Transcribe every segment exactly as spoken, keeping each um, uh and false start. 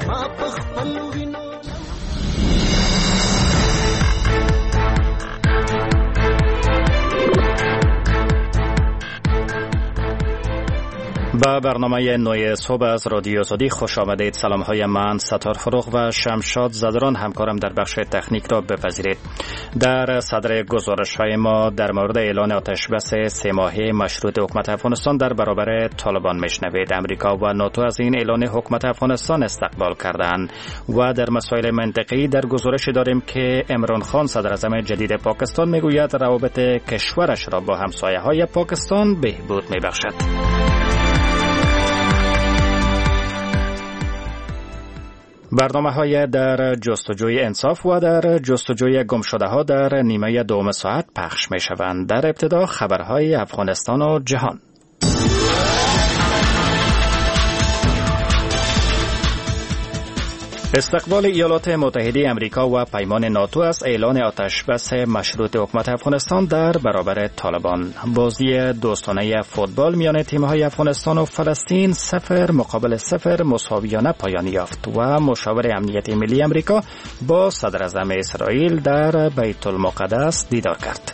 با برنامه نوی صبح از رادیو آزادی خوش آمدید. سلام های من ستار فروغ و شمشاد زدران همکارم در بخش تکنیک را بپذیرید. در صدر گزارش های ما در مورد اعلان آتشبس سه ماهه مشروط حکومت افغانستان در برابر طالبان میشنوید. امریکا و ناتو از این اعلان حکومت افغانستان استقبال کردند و در مسائل منطقی در گزارش داریم که عمران خان صدر اعظم جدید پاکستان میگوید روابط کشورش را با همسایه های پاکستان بهبود میبخشد. برنامه های در جستجوی انصاف و در جستجوی گمشده ها در نیمه دوم ساعت پخش می شوند. در ابتدا خبرهای افغانستان و جهان. استقبال ایالات متحده امریکا و پیمان ناتو از اعلان آتشبس مشروط حکومت افغانستان در برابر طالبان. بازی دوستانه فوتبال میان تیم‌های افغانستان و فلسطین صفر مقابل صفر مساویانه پایان یافت و مشاور امنیت ملی امریکا با صدر اعظم اسرائیل در بیت المقدس دیدار کرد.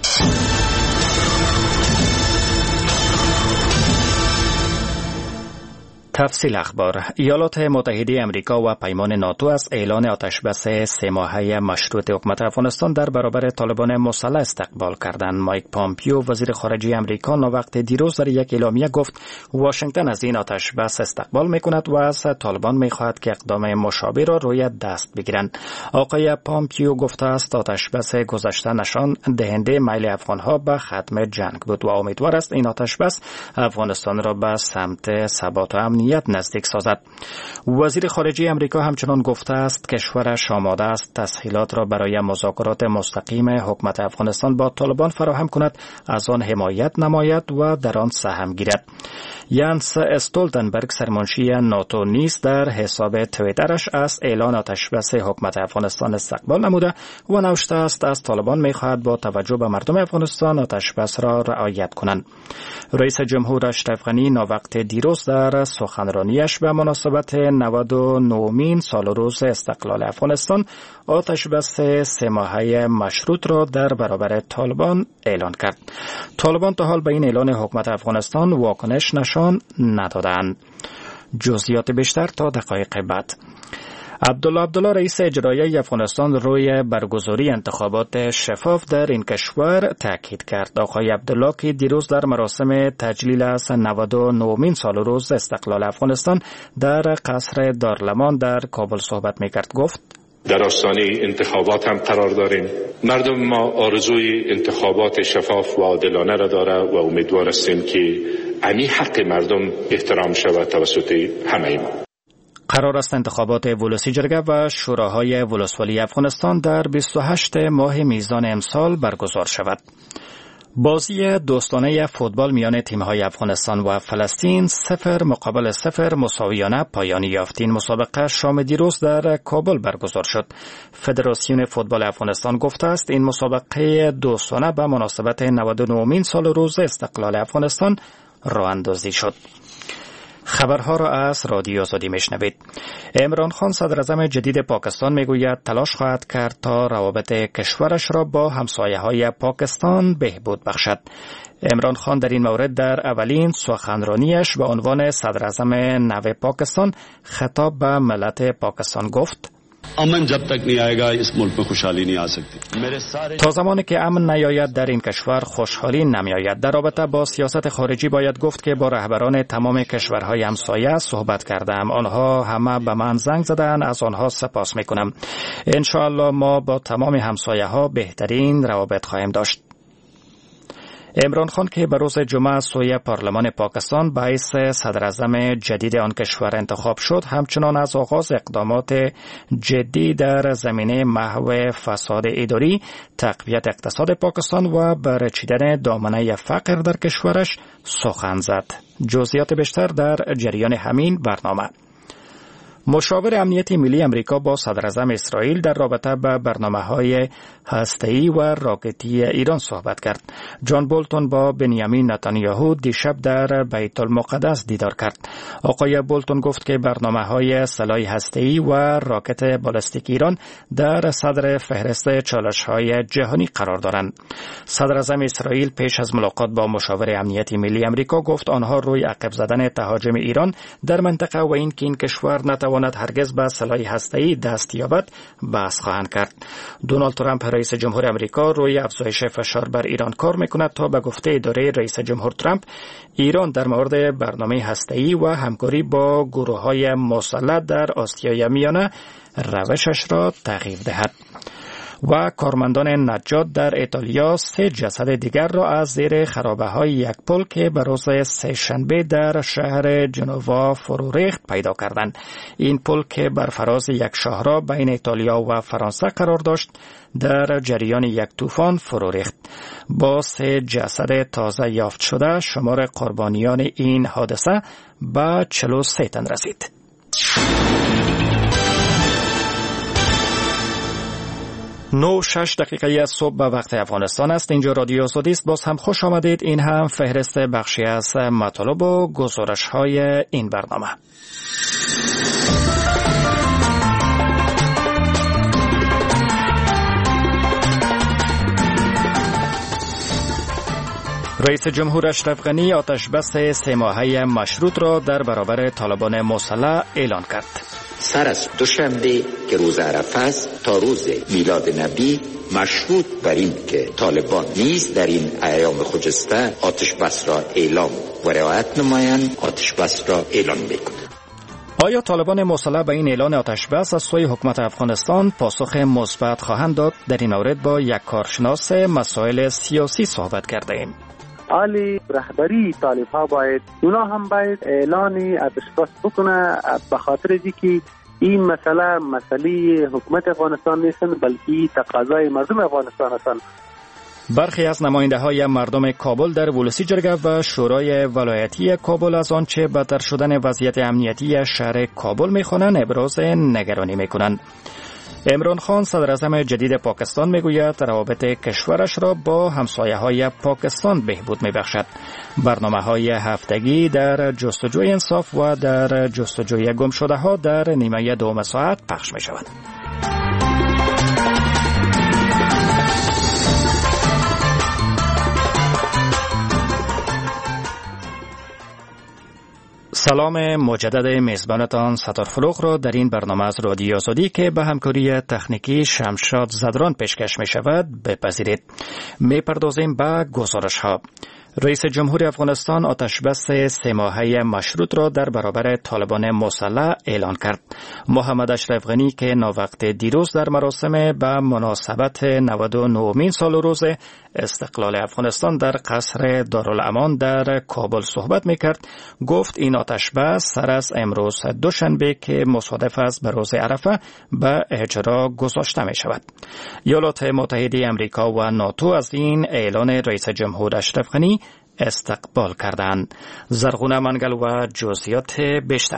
تفصیل اخبار. ایالات متحده امریکا و پیمان ناتو از اعلان آتشبس سه ماهه مشروط حکومت افغانستان در برابر طالبان مسلح استقبال کردند. مایک پامپیو وزیر خارجه امریکا وقت دیروز در یک اعلامیه گفت واشنگتن از این آتشبس استقبال میکند و از طالبان میخواهد که اقدام مشابه را روی دست بگیرند. آقای پامپیو گفته است آتشبس گذشته نشان دهنده میل افغانها به ختم جنگ بود و امیدوار است این آتشبس افغانستان را به سمت ثبات و امنیت نزدیک سازد. وزیر خارجه امریکا همچنان گفته است کشورش آماده است تسهیلات را برای مذاکرات مستقیم حکومت افغانستان با طالبان فراهم کند، از آن حمایت نماید و در آن سهم گیرد. یانس استولتنبرگ سرمنشی ناتو نیز در حساب توییترش از اعلان آتشبس حکومت افغانستان استقبال نموده و نوشته است از طالبان می‌خواهد با توجه به مردم افغانستان آتشبس را رعایت کنند. رئیس جمهور اشرف غنی ناوقت دیروز در سخنرانیش به مناسبت نود و نهمین سال روز استقلال افغانستان آتشبس سه ماهه مشروط را در برابر طالبان اعلان کرد. طالبان تا حال به این اعلان حکومت افغانستان واکنش نشان ندادند. جزئیات بیشتر تا دقایق بعد. عبدالله عبدالله رئیس اجرایی افغانستان روی برگزاری انتخابات شفاف در این کشور تاکید کرد. آقای عبدالله که دیروز در مراسم تجلیل از نود و نهمین سال روز استقلال افغانستان در قصر دارالمان در کابل صحبت می‌کرد گفت در آستانه انتخابات هم قرار داریم. مردم ما آرزوی انتخابات شفاف و عادلانه را داره و امیدوار هستیم که امی حق مردم احترام شود توسط همه ما. قرار است انتخابات ولسی جرگه و شوراهای ولسوالی افغانستان در بیست و هشتم ماه میزان امسال برگزار شود. بازی دوستانه فوتبال میان تیم‌های افغانستان و فلسطین صفر مقابل صفر مساویانه پایان یافت. این مسابقه شام دیروز در کابل برگزار شد. فدراسیون فوتبال افغانستان گفته است این مسابقه دوستانه به مناسبت نود و نهمین سال روز استقلال افغانستان راه اندازی شد. خبرها را از رادیو آزادی میشنوید. عمران خان صدر اعظم جدید پاکستان میگوید تلاش خواهد کرد تا روابط کشورش را با همسایه های پاکستان بهبود بخشد. عمران خان در این مورد در اولین سخنرانیش به عنوان صدر اعظم نو پاکستان خطاب به ملت پاکستان گفت امن جب تک نہیں آئے گا اس ملک میں خوشحالی نہیں آ سکتی. تا زمانی که امن نیاید در این کشور خوشحالی نمیآید. در رابطه با سیاست خارجی باید گفت که با رهبران تمام کشورهای همسایه صحبت کردم. آنها همه به من زنگ زدند، از آنها سپاس میکنم. ان شاء الله ما با تمام همسایه ها بهترین روابط خواهیم داشت. عمران خان که به روز جمعه سوی پارلمان پاکستان باعث صدر اعظم جدید آن کشور انتخاب شد، همچنان از آغاز اقدامات جدی در زمینه محو فساد اداری، تقویت اقتصاد پاکستان و برچیدن دامنه فقر در کشورش سخن زد. جزئیات بیشتر در جریان همین برنامه. مشاور امنیتی ملی امریکا با صدر اعظم اسرائیل در رابطه با برنامه‌های هسته‌ای و راکتی ایران صحبت کرد. جان بولتون با بنیامین نتانیاهو دیشب در بیت المقدس دیدار کرد. آقای بولتون گفت که برنامه‌های سلاح هسته‌ای و راکت بالستیک ایران در صدر فهرست چالش‌های جهانی قرار دارند. صدر اعظم اسرائیل پیش از ملاقات با مشاور امنیتی ملی امریکا گفت آنها روی عقب زدن تهاجم ایران در منطقه و اینکه این کشور نتواند هرگز به سلاح هسته‌ای دست یابد بحث خواهند کرد. دونالد ترامپ رئیس جمهور امریکا روی افزایش فشار بر ایران کار میکند تا به گفته اداره رئیس جمهور ترامپ ایران در مورد برنامه هسته‌ای و همکاری با گروه‌های مسلح در آسیای میانه روشش را تغییر دهد. و کارمندان نجات در ایتالیا سه جسد دیگر را از زیر خرابه‌های یک پل که به روز سه‌شنبه در شهر جنوا فرو ریخت پیدا کردند. این پل که بر فراز یک شاهراه بین ایتالیا و فرانسه قرار داشت در جریان یک طوفان فرو ریخت. با سه جسد تازه یافت شده شمار قربانیان این حادثه به چهل و سه تن رسید. نو شش دقیقه از صبح به وقت افغانستان است. اینجا رادیو آزادی است. باز هم خوش آمدید. این هم فهرست بخشی از مطالب و گزارش های این برنامه. رئیس جمهور اشرف غنی آتش بس سه ماهه مشروط را در برابر طالبان مسلح اعلان کرد. سر از دوشنبه که روز عرفه است تا روز میلاد نبی مشروط بر این که طالبان نیز در این ایام خجسته آتش بس را اعلام و رعایت نمایند آتش بس را اعلان میکنند. آیا طالبان مسلح به این اعلان آتش بس از سوی حکومت افغانستان پاسخ مثبت خواهند داد؟ در این مورد با یک کارشناس مسائل سیاسی صحبت کرده ایم. حالی رهبری طالب ها باید اونا هم باید اعلان آتش بس بکنه، به خاطر اینکه این مسئله مسئله حکومت افغانستان نیست بلکه تقاضای مردم افغانستان هستند. برخی از نماینده های مردم کابل در ولسی جرگه و شورای ولایتی کابل از آنچه بدتر شدن وضعیت امنیتی شهر کابل میخوانند ابراز نگرانی میکنند. عمران خان صدر اعظم جدید پاکستان میگوید روابط کشورش را با همسایه های پاکستان بهبود میبخشد. برنامه های هفتگی در جستجوی انصاف و در جستجوی گم شده ها در نیمه دوم ساعت پخش می شود. سلام مجدد میزبانتان ستار فروغ را در این برنامه از رادیو آزادی که به همکاری تکنیکی شمشاد زدران پیشکش می شود بپذیرید. می پردازیم به گزارش ها. رئیس جمهور افغانستان آتش بس سه ماهه مشروط را در برابر طالبان مسلح اعلان کرد. محمد اشرف غنی که ناوقت دیروز در مراسم به مناسبت نود و نهمین سال روز استقلال افغانستان در قصر دارالامان در کابل صحبت میکرد، گفت این آتش بس سر از امروز دوشنبه که مصادف است به روز عرفه به اجرا گذاشته می شود. ایالات متحده امریکا و ناتو از این اعلان رئیس جمهور اشرف غنی استقبال کردند. زرغونه منگل و جزئیات بیشتر.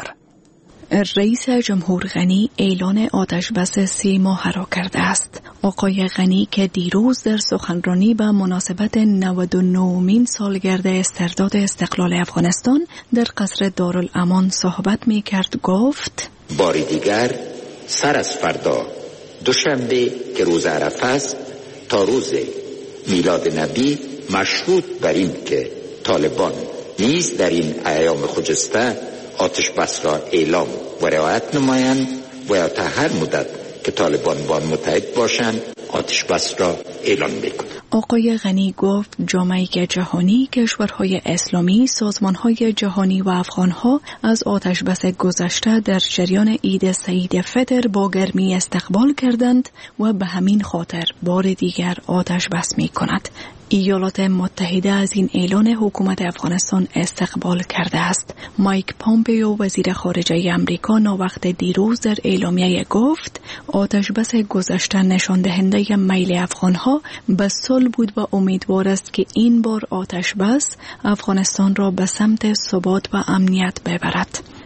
رئیس جمهور غنی اعلان آتش بس سه ماه را کرده است. آقای غنی که دیروز در سخنرانی به مناسبت نود و نهمین سالگرد استرداد استقلال افغانستان در قصر دارالامان صحبت می کرد گفت: باری دیگر سر از فردا دوشنبه که روز عرفه است تا روز میلاد نبی مشروط بر این که طالبان نیز در این ایام خجسته آتش بس را اعلام و رعایت نمایند و تا هر مدت که طالبان با متحد باشند آتش بس را اعلان میکنند. آقای غنی گفت جامعه جهانی، کشورهای اسلامی، سازمانهای جهانی و افغانها از آتش بس گذشته در جریان عید سعید فطر با گرمی استقبال کردند و به همین خاطر بار دیگر آتش بس میکند. ایالات متحده از این اعلان حکومت افغانستان استقبال کرده است. مایک پامپیو وزیر خارجه آمریکا ناوقت دیروز در اعلامیه گفت آتش بس گذشته نشان دهنده میل افغانها به صلح بود و امیدوار است که این بار آتش بس افغانستان را به سمت ثبات و امنیت ببرد.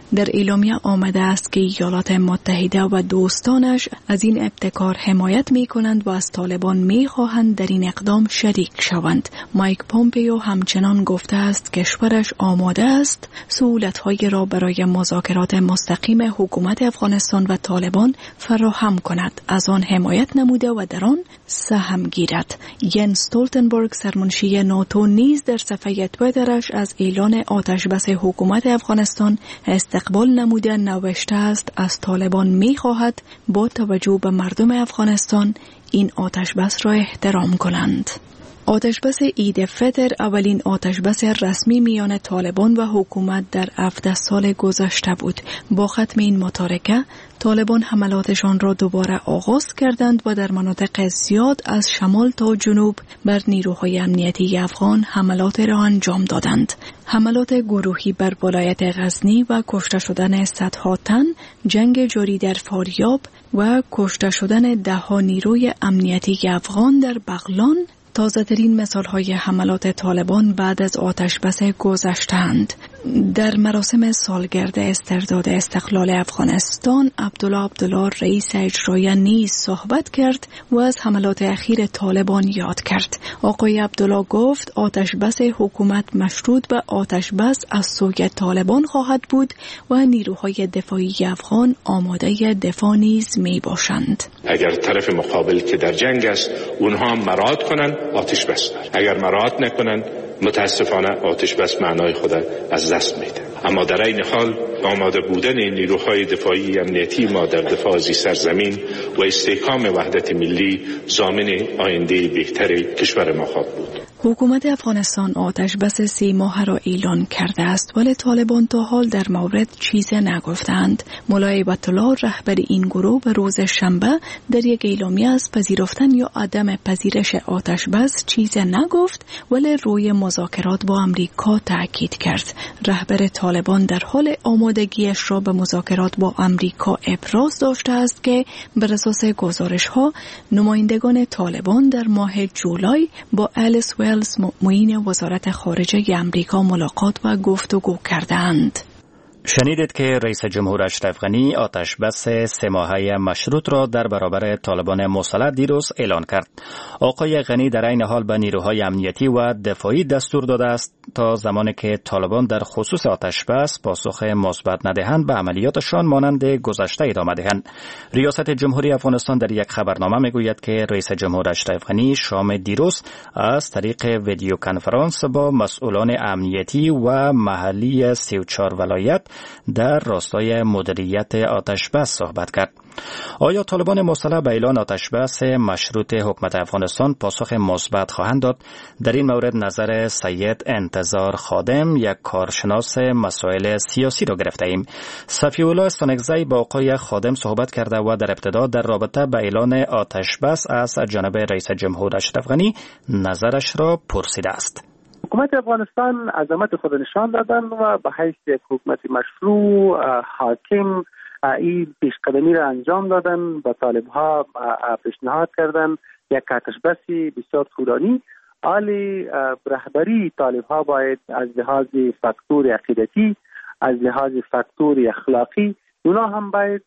در اعلامیه آمده است که ایالات متحده و دوستانش از این ابتکار حمایت می کنند و از طالبان می خواهند در این اقدام شریک شوند. مایک پومپیو همچنان گفته است کشورش آماده است سهولت‌هایی را برای مذاکرات مستقیم حکومت افغانستان و طالبان فراهم کند، از آن حمایت نموده و در آن سهم گیرد. ین استولتنبرگ سرمنشی ناتو نیز در صفحه توییترش از اعلان آتشبس حکومت افغانستان استقبال نموده نوشته است از طالبان می خواهد با توجه به مردم افغانستان این آتشبس را احترام کنند. آتشبس عید فطر اولین آتشبس رسمی میان طالبان و حکومت در هفده سال گذشته بود. با ختم این متارکه طالبان حملاتشان را دوباره آغاز کردند و در مناطق زیاد از شمال تا جنوب بر نیروهای امنیتی افغان حملات را انجام دادند. حملات گروهی بر ولایت غزنی و کشته شدن صدها تن، جنگ جاری در فاریاب و کشته شدن ده ها نیروی امنیتی افغان در بغلان تازه ترین مثال های حملات طالبان بعد از آتشبس گذشته‌اند. در مراسم سالگرد استرداد استقلال افغانستان عبدالله عبدالله رئیس اجرایی نیز صحبت کرد و از حملات اخیر طالبان یاد کرد. آقای عبدالله گفت آتشبس حکومت مشروط به آتشبس از سوی طالبان خواهد بود و نیروهای دفاعی افغان آماده دفاع نیز می باشند. اگر طرف مقابل که در جنگ است اونها مراعات کنند آتش بس دارد، اگر مراعات نکنند متاسفانه آتش بس معنای خود از دست میده. اما در این حال آماده بودن نیروهای دفاعی امنیتی ما در دفاع از سرزمین و استحکام وحدت ملی ضامن آینده بهتر کشور ما خواهد بود. حکومت افغانستان آتش بس سی ماه را اعلان کرده است ولی طالبان تا حال در مورد چیزی نگفتند. ملا هیبت الله رهبر این گروه به روز شنبه در یک اعلامیه از پذیرفتن یا عدم پذیرش آتش بس چیزی نگفت ولی روی مذاکرات با امریکا تاکید کرد. رهبر طالبان در حال آمادگیش را به مذاکرات با امریکا ابراز داشته است که بر اساس گزارش‌ها نمایندگان طالبان در ماه جولای با الیس ویلز معین وزارت خارجه امریکا ملاقات و گفتگو کردند. شنیدید که رئیس جمهور اشرف غنی آتش بس سه ماهه مشروط را در برابر طالبان مسلح دیروز اعلان کرد. آقای غنی در این حال به نیروهای امنیتی و دفاعی دستور داده است تا زمانی که طالبان در خصوص آتش بس پاسخ مثبت ندهند به عملیاتشان مانند گذشته ادامه دهند. ریاست جمهوری افغانستان در یک خبرنامه میگوید که رئیس جمهور اشرف غنی شام دیروز از طریق ویدیو کنفرانس با مسئولان امنیتی و محلی سی و چهار ولایت در راستای مدیریت آتشبس صحبت کرد. آیا طالبان مسلح به اعلان آتشبس مشروط حکومت افغانستان پاسخ مثبت خواهند داد؟ در این مورد نظر سید انتظار خادم، یک کارشناس مسائل سیاسی را گرفته ایم. صفی الله استانکزی با آقای خادم صحبت کرده و در ابتدا در رابطه به اعلان آتشبس از جانب رئیس جمهور اشرف غنی نظرش را پرسیده است. حکومت افغانستان عظمت خود نشان دادن و به حیث یک حکومت مشروع حاکم این پیشقدمی را انجام دادن، به طالبها پیشنهاد کردن یک آتشبسی بسیار طولانی. عالی رهبری طالبها باید از لحاظ فاکتور عقیدتی، از لحاظ فاکتور اخلاقی اونا هم باید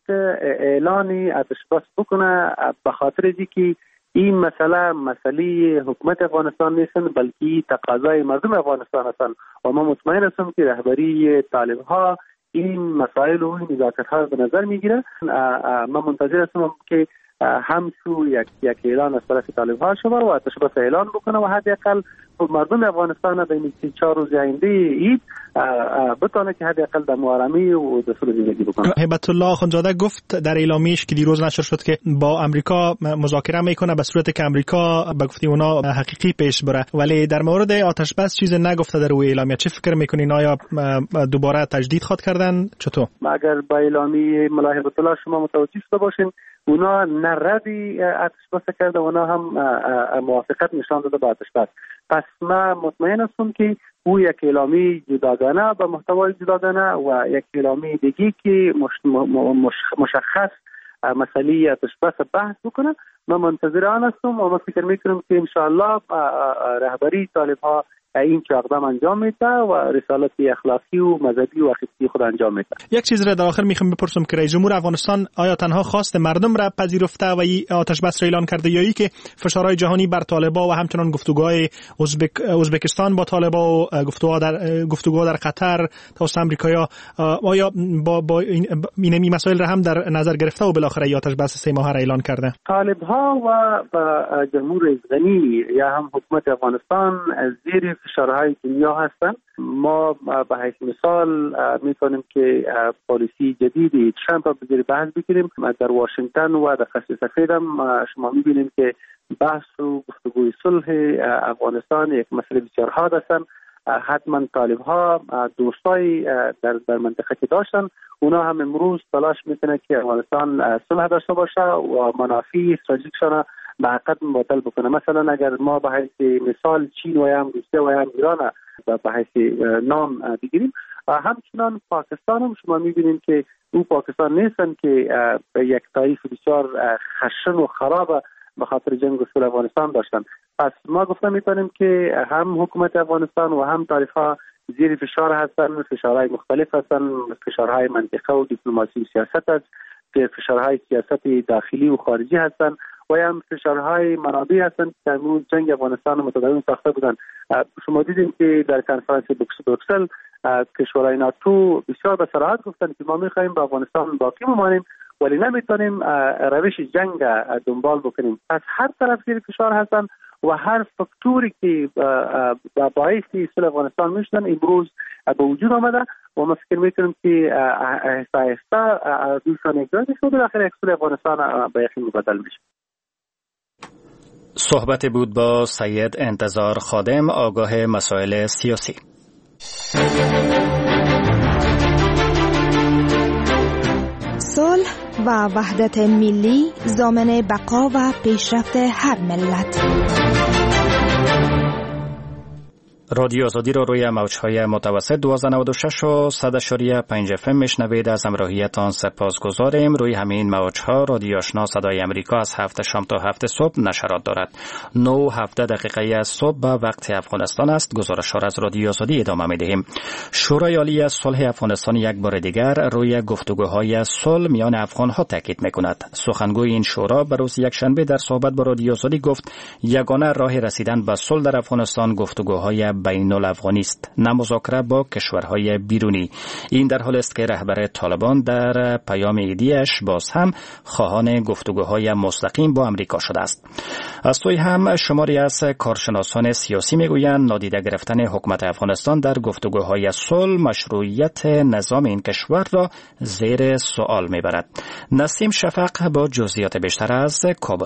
اعلان آتشبس بکنه، به خاطر اینکه این مسئله مسئله حکومت افغانستان نیستن بلکه تقاضای مردم افغانستان هستند و من مطمئن هستم که رهبری طالبها این مسائل و این نزاکت‌ها به نظر میگیره. من منتظر هستم که همچو یک یک اعلان از طرف طالبها شود و آتشبس اعلان بکنه و حداقل مردم افغانستان در این چهار روز آینده عید بتونه که حداقل در آرامی و در سر زندگی بکنه. هیبت الله اخوندزاده گفت در اعلامیه‌اش که دیروز نشر شد که با امریکا مذاکره میکنه به صورت که امریکا به گفته اونا حقیقی پیش بره، ولی در مورد آتشبس چیز نگفته در روی اعلامیه. چه فکر میکنین؟ آیا دوباره تجدید خواد کردن؟ چطور؟ اگر با اعلامیه ملا هیبت الله شما متوجه شده باشین اونا نه ردی آتشبس کرده، اونا هم موافقت نشان داده با آتشبس. پس من مطمئن هستم که او یک اعلامیه جداگانه به محتوای جداگانه و یک اعلامیه دیگه که مش مش مشخص مسئله آتشبس بحث بکنه. من منتظر آن هستم و من فکر میکنم که انشاءالله رهبری طالبها این که اقدام انجام میده و رسالت اخلاقی و مذهبی و عقیدتی خود انجام میده. یک چیز را در آخر میخوام بپرسم که رئیس جمهور افغانستان آیا تنها خواست مردم را پذیرفته و این آتش بس را اعلان کرده یا ای که فشارهای جهانی بر طالبان و همچنان گفتگوهای ازبک ازبکستان با طالبان و گفتگوها در گفتگوها در قطر توسط آمریکا آیا با با این, این مسائل را هم در نظر گرفته و بالاخره این آتش بس سه ماهه را اعلان کرده؟ طالب‌ها و جمهور غنی یا هم حکومت افغانستان زیر فشارهای دنیا هستند. ما به حیث مثال میتونیم که پالیسی جدیدی ترامپ را زیر بحث بگیریم. در واشنگتن و در قصر سفید هم شما میبینیم که بحث و گفتگوی صلح افغانستان یک مسئله بسیار حاد هستند. حتما طالب‌ها دوستای در در منطقه که داشتن اونا هم امروز تلاش میکنه که افغانستان صلح داشته باشه و منافع استراتژیکشان به حقیقت مبادله بکنه. مثلا اگر ما به حیث مثال چین و هم روسیه و هم ایران به حیث نام بگیریم، همچنان پاکستان هم شما میبینیم که او پاکستان نیستن که به یک طایف بسیار خشن و خراب به خاطر جنگ و صلح افغانستان داشتن. پس ما گفته میتونیم که هم حکومت افغانستان و هم طایف‌ها زیر فشار هستن، فشارهای مختلف هستن، فشارهای منطقه و دیپلماسی و سیاست است، فشارهای سیاست داخلی و خارجی هستن و هم فشارهای منابعی هستن که امروز جنگ افغانستان متداوم ساخته بودن. شما دیدیم که در کنفرانس بروکسل کشورهای ناتو بسیار به صراحت گفتن که ما میخوایم به افغانستان باقی بمانیم ولی نمیتونیم روش جنگ دنبال بکنیم. پس هر طرف زیر فشار هستن و هر فاکتوری که باعث صلح افغانستان میشدن امروز به وجود آمده و ما فکر میکنیم که آهسته آهسته دوشان اجرا میشه و در آخر یک صلح افغانستان به یقین مبدل میشه. صحبت بود با سید انتظار خادم، آگاه مسائل سیاسی. صلح و وحدت ملی ضامن بقا و پیشرفت هر ملت. رادیو آزادی را روی موج‌های متوسط دویست و نود و شش و صد و پنج اف ام میشنوید. از همراهیتان سپاسگزاریم. روی همین موج‌ها رادیو آشنا صدای امریکا از هفت شام تا هفت صبح نشرات دارد. نه و هفده دقیقه از صبح به وقت افغانستان است. گزارش‌ها را از رادیو آزادی ادامه می‌دهیم. شورای عالی صلح افغانستان یک بار دیگر روی گفتگوهای صلح میان افغان‌ها تاکید می‌کند. سخنگوی این شورا به روز یکشنبه در صحبت با رادیو آزادی گفت یگانه راه رسیدن به صلح در افغانستان گفتگوهای بین الافغانی است، نه مذاکره با کشورهای بیرونی. این در حال است که رهبر طالبان در پیام عیدیش باز هم خواهان گفتگوهای مستقیم با امریکا شده است. از سوی هم شماری از کارشناسان سیاسی میگویند نادیده گرفتن حکومت افغانستان در گفتگوهای صلح مشروعیت نظام این کشور را زیر سوال میبرد. نسیم شفق با جزئیات بیشتر از کابل.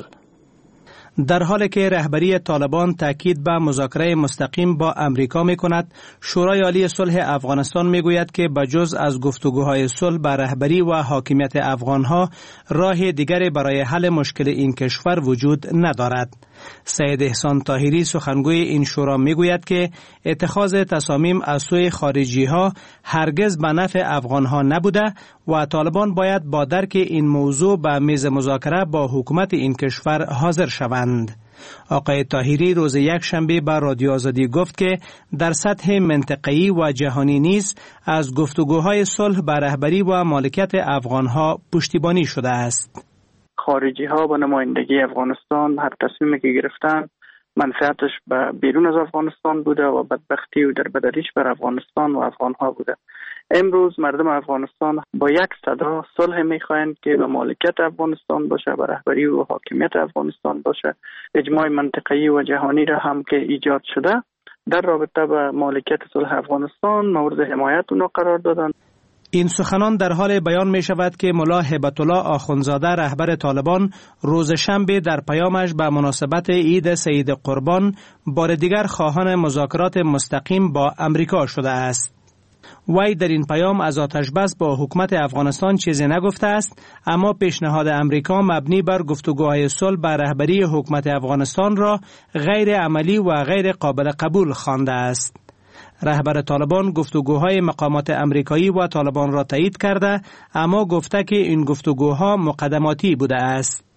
در حالی که رهبری طالبان تاکید به مذاکره مستقیم با امریکا می‌کند، شورای عالی صلح افغانستان می‌گوید که بجز از گفتگوهای صلح به رهبری و حاکمیت افغان‌ها راه دیگری برای حل مشکل این کشور وجود ندارد. سید احسان طاهری سخنگوی این شورا می‌گوید که اتخاذ تصامیم از سوی خارجی‌ها هرگز به نفع افغان‌ها نبوده و طالبان باید با درک این موضوع به میز مذاکره با حکومت این کشور حاضر شوند. آقای طاهری روز یک شنبه به رادیو آزادی گفت که در سطح منطقه‌ای و جهانی نیز از گفتگوهای صلح به رهبری و مالکیت افغان‌ها پشتیبانی شده است. خارجی ها با نمایندگی افغانستان هر تصمیمی که گرفتن منفعتش به بیرون از افغانستان بوده و بدبختی و در بدلیش بر افغانستان و افغان ها بوده. امروز مردم افغانستان با یک صدا صلح میخواهند که به مالکیت افغانستان باشه، به رهبری و حاکمیت افغانستان باشه. اجماع منطقه‌ای و جهانی را هم که ایجاد شده در رابطه با مالکیت صلح افغانستان مورد حمایت اونا قرار دادن. این سخنان در حال بیان می شود که ملا هیبت الله آخوندزاده رهبر طالبان روز شنبه در پیامش به مناسبت عید سید قربان بار دیگر خواهان مذاکرات مستقیم با امریکا شده است. وی در این پیام از آتش بس با حکومت افغانستان چیزی نگفته است، اما پیشنهاد امریکا مبنی بر گفتگوهای صلح به رهبری حکومت افغانستان را غیر عملی و غیر قابل قبول خوانده است. رهبر طالبان گفتگوهای مقامات امریکایی و طالبان را تایید کرده، اما گفته که این گفتگوها مقدماتی بوده است.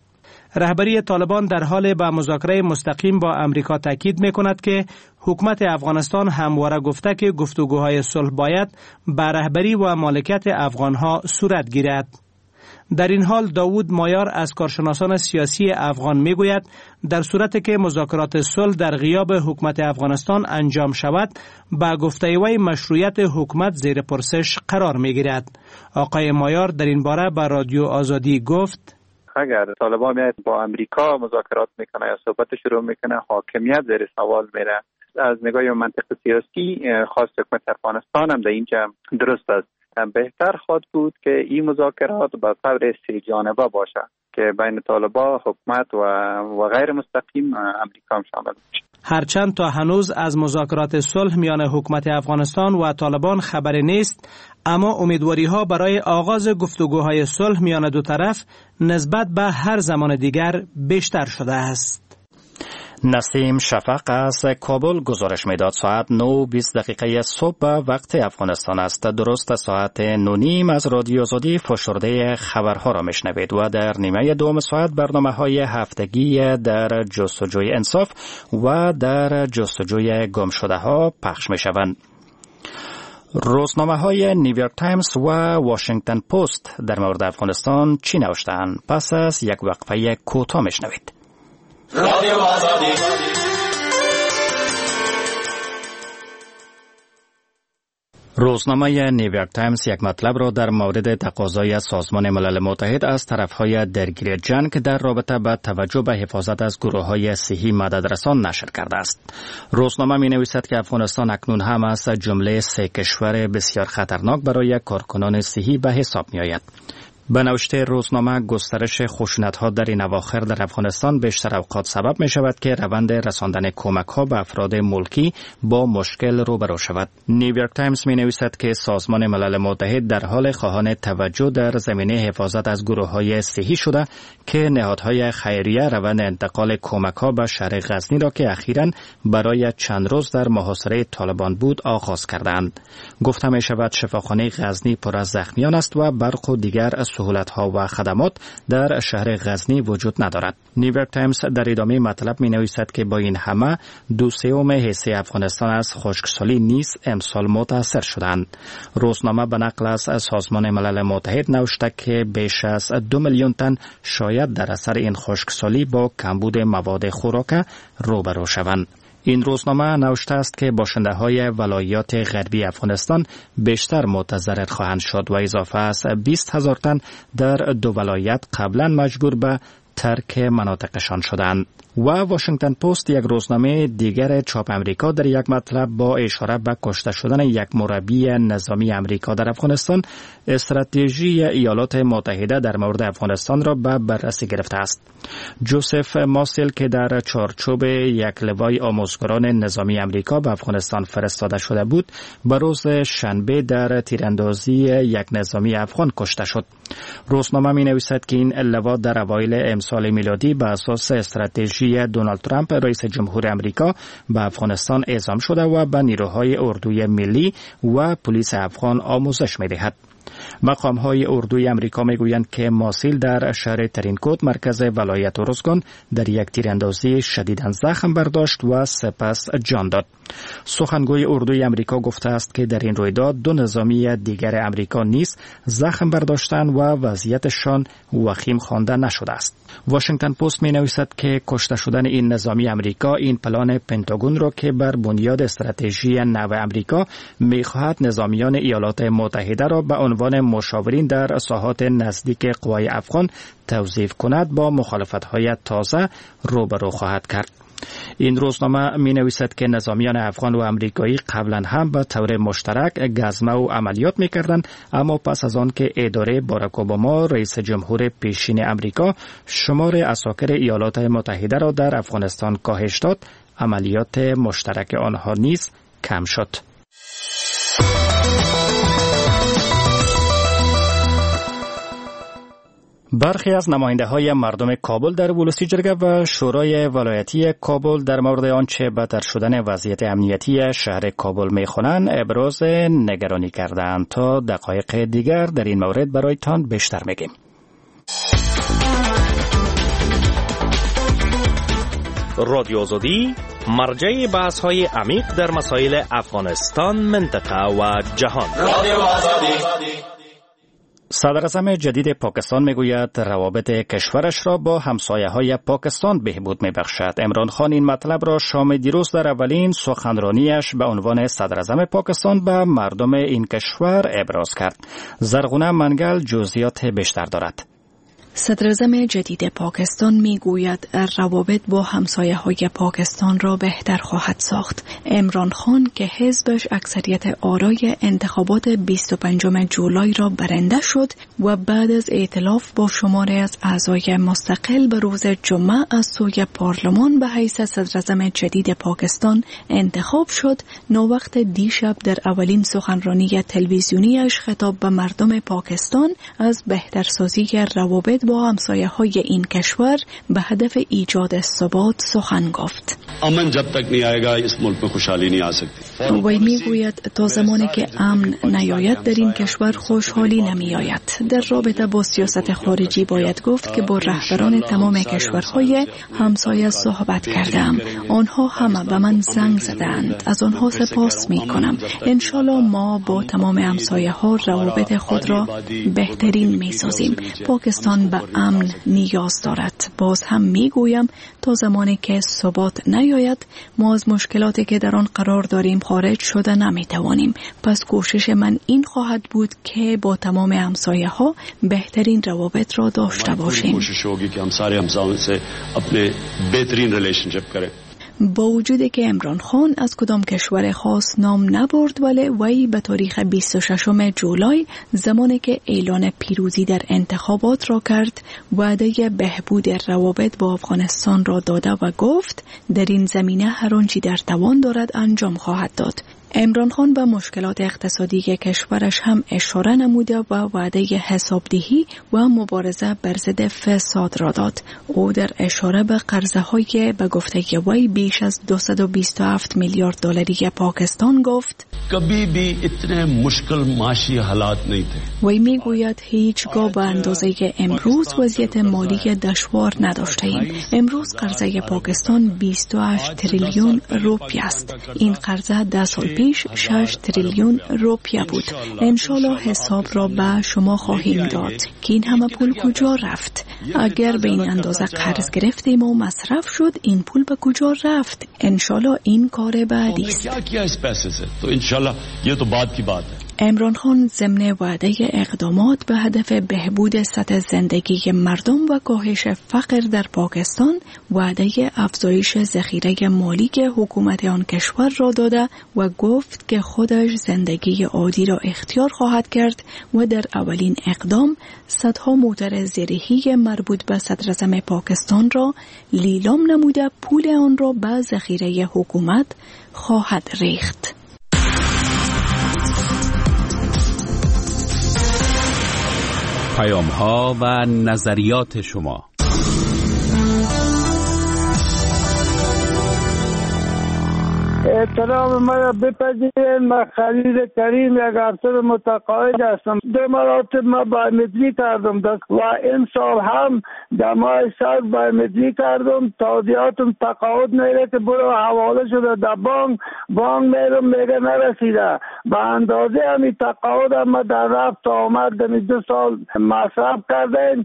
رهبری طالبان در حال به مذاکره مستقیم با امریکا تاکید می‌کند که حکومت افغانستان همواره گفته که گفتگوهای صلح باید به رهبری و مالکیت افغانها صورت گیرد. در این حال داوود مایار از کارشناسان سیاسی افغان میگوید در صورتی که مذاکرات صلح در غیاب حکومت افغانستان انجام شود با گفته وی مشروعیت حکومت زیر پرسش قرار میگیرد. آقای مایار در این باره به رادیو آزادی گفت اگر طالبان میاد با امریکا مذاکرات میکنه یا صحبت شروع میکنه حاکمیت زیر سوال میره. از نگاه منطق سیاسی خاص حکومت افغانستان هم در اینجا درست است. بهتر خواهد بود که این مذاکرات به طور سه جانبه باشه که بین طالبان، حکومت و و غیر مستقیم امریکا هم شامل باشه. هرچند تا هنوز از مذاکرات صلح میان حکومت افغانستان و طالبان خبری نیست، اما امیدواری ها برای آغاز گفتگوهای صلح میان دو طرف نسبت به هر زمان دیگر بیشتر شده است. نسیم شفق از کابل گزارش میداد. ساعت نه و بیست دقیقه صبح وقت افغانستان است. درست ساعت نه و نیم از رادیو آزادی فشرده خبرها را میشنوید و در نیمه دوم ساعت برنامه های هفتگی در جستجوی انصاف و در جستجوی گم شده ها پخش میشوند. روزنامه های نیویورک تایمز و واشنگتن پست در مورد افغانستان چی نوشتند؟ پس از یک وقفه کوتاه میشنوید. رادیو آزادی. روزنامه نیویورک تایمز یک مطلب را در مورد تقاضای سازمان ملل متحد از طرفهای درگیر جنگ در رابطه با توجه به حفاظت از گروه‌های صحی مددرسان نشر کرده است. روزنامه می‌نویسد که افغانستان اکنون هم از جمله سه کشور بسیار خطرناک برای کارکنان صحی به حساب می‌آید. به نوشته روزنامه گسترش خشونت‌ها در این اواخر در افغانستان بیشتر اوقات سبب می شود که روند رساندن کمک‌ها به افراد ملکی با مشکل روبرو شود. نیویورک تایمز می نویسد که سازمان ملل متحد در حال خواهان توجه در زمینه حفاظت از گروه‌های صحی شده که نهادهای خیریه روند انتقال کمک‌ها به شهر غزنی را که اخیراً برای چند روز در محاصره طالبان بود آغاز کردند. گفته می شود شفاخانه غزنی پر از زخمیان است و برق و دیگر سهولت‌ها و خدمات در شهر غزنی وجود ندارد. نیویورک تایمز در ادامه مطلب می‌نویسد که با این همه دو سوم حصه افغانستان از خشکسالی نیز امسال متاثر شدند. روزنامه به نقل از سازمان ملل متحد نوشته که بیش از دو میلیون تن شاید در اثر این خشکسالی با کمبود مواد خوراک روبرو شوند. این روزنامه نوشته است که باشنده‌های ولایات غربی افغانستان بیشتر متضرر خواهند شد و اضافه از بیست هزار تن در دو ولایت قبلا مجبور به ترک مناطقشان شدند. و واشنگتن پست یک روزنامه دیگر چاپ امریکا در یک مطلب با اشاره به کشته شدن یک مربی نظامی امریکا در افغانستان استراتژی ایالات متحده در مورد افغانستان را به بررسی گرفته است. جوزف ماسل که در چارچوب یک لوای آموزگاران نظامی امریکا به افغانستان فرستاده شده بود به روز شنبه در تیراندازی یک نظامی افغان کشته شد. روزنامه می نویسد که این لوا در اوایل امسال میلادی به اساس استراتژی دونالد ترامپ رئیس جمهور امریکا به افغانستان اعزام شده و به نیروهای اردوی ملی و پلیس افغان آموزش می دهد. مقام‌های اردوی امریکا میگویند که ماسیل در شهر ترینکوت مرکز ولایت اروزگان در یک تیراندازی شدیداً زخم برداشت و سپس جان داد. سخنگوی اردوی امریکا گفته است که در این رویداد دو نظامی دیگر امریکا نیز زخم برداشتند و وضعیتشان وخیم خوانده نشده است. واشنگتن پست می نویسد که کشته شدن این نظامی امریکا این پلان پنتاگون را که بر بنیاد استراتژی نو امریکا می خواهد نظامیان ایالات متحده را به عنوان مشاورین در ساحات نزدیک قوای افغان توظیف کند با مخالفت‌های تازه روبرو خواهد کرد. این روزنامه می نویسد که نظامیان افغان و امریکایی قبلا هم به طور مشترک گزمه و عملیات می کردند، اما پس از آن که اداره باراک اوباما رئیس جمهور پیشین امریکا شمار عساکر ایالات متحده را در افغانستان کاهش داد، عملیات مشترک آنها نیز کم شد. برخی از نماینده‌های مردم کابل در ولسی جرگه و شورای ولایتی کابل در مورد آنچه بدتر شدن وضعیت امنیتی شهر کابل می‌خوانند ابراز نگرانی کردند. تا دقایق دیگر در این مورد برایتان بیشتر میگیم. رادیو آزادی مرجع بحث های عمیق در مسائل افغانستان، منطقه و جهان. رادیو آزادی. صدراعظم جدید پاکستان میگوید روابط کشورش را با همسایه‌های پاکستان بهبود میبخشد. عمران خان این مطلب را شام دیروز در اولین سخنرانیش به عنوان صدراعظم پاکستان به مردم این کشور ابراز کرد. زرغونه منگل جزئیات بیشتر دارد. صدراعظم جدید پاکستان میگوید روابط با همسایه‌های پاکستان را بهتر خواهد ساخت. عمران خان که حزبش اکثریت آرای انتخابات بیست و پنجم جولای را برنده شد و بعد از ائتلاف با شماری از اعضای مستقل به روز جمعه از سوی پارلمان به حیث صدراعظم جدید پاکستان انتخاب شد، نووقت دیشب در اولین سخنرانی تلویزیونیش خطاب به مردم پاکستان از بهترسازی روابط با همسایه‌های این کشور به هدف ایجاد ثبات سخن گفت. امن جب تک نہیں آئے گا اس ملک میں خوشحالی نہیں آ سکتی. وی میگوید تا زمانی که امن نیاید در این کشور خوشحالی نمیآید. در رابطه با سیاست خارجی باید گفت که با رهبران تمام کشورهای همسایه صحبت کردم. آنها همه به من زنگ زدند. از آنها سپاس میکنم. انشالله ما با تمام همسایه ها روابط خود را بهترین میسازیم. پاکستان به امن نیاز دارد. باز هم میگویم تا زمانی که ثبات نیاید ما از مشکلاتی که در آن قرار داریم خارج شده نمیتوانیم. پس کوشش من این خواهد بود که با تمام همسایه ها بهترین روابط را داشته باشیم. کوشش ہوگی که همسایه همسایه سے اپنے بهترین ریلیشنشپ کرے. با وجود که عمران خان از کدام کشور خاص نام نبرد، ولی وی به تاریخ بیست و ششم جولای زمانی که اعلان پیروزی در انتخابات را کرد وعده بهبود روابط با افغانستان را داده و گفت در این زمینه هر آنچه در توان دارد انجام خواهد داد. عمران خان به مشکلات اقتصادی کشورش هم اشاره نموده و وعده حسابدهی و مبارزه بر ضد فساد را داد. او در اشاره به قرضه های به گفته وی بیش از دویست و بیست و هفت میلیارد دلاری پاکستان گفت کبھی بھی اتنے مشکل معاشی حالات نہیں تھے. وی میگوید هیچگاه به اندازه امروز وضعیت مالی دشوار نداشته ایم. امروز قرضه پاکستان بیست و هشت تریلیون روپیه است. این قرضه ده سال پیش شش تریلیون روپیه بود. انشالله حساب را به شما خواهیم داد که این همه پول کجا رفت. اگر به این اندازه قرض گرفتیم و مصرف شد این پول به کجا رفت. انشالله این کار بعدی است. عمران خان ضمن وعده اقدامات به هدف بهبود سطح زندگی مردم و کاهش فقر در پاکستان وعده افزایش ذخیره مالی که حکومت آن کشور را داده و گفت که خودش زندگی عادی را اختیار خواهد کرد و در اولین اقدام صدها موتر زرهی مربوط به صدراعظم پاکستان را لیلام نموده پول آن را به ذخیره حکومت خواهد ریخت. پیام‌ها و نظریات شما. احترام مرا بپذیرید. من خلیل کریم یک افسر متقاعد هستم. دو مراتب ما بایومتری کردم و این سال هم در ماه سال بایومتری کردم. تادیاتم تقاعد میره که برو حواله شده در بانک بانک میرم میگه نرسیده. به اندازه همی تقاعد هم ما در رفت آمد دمی دو سال مصرف کردیم.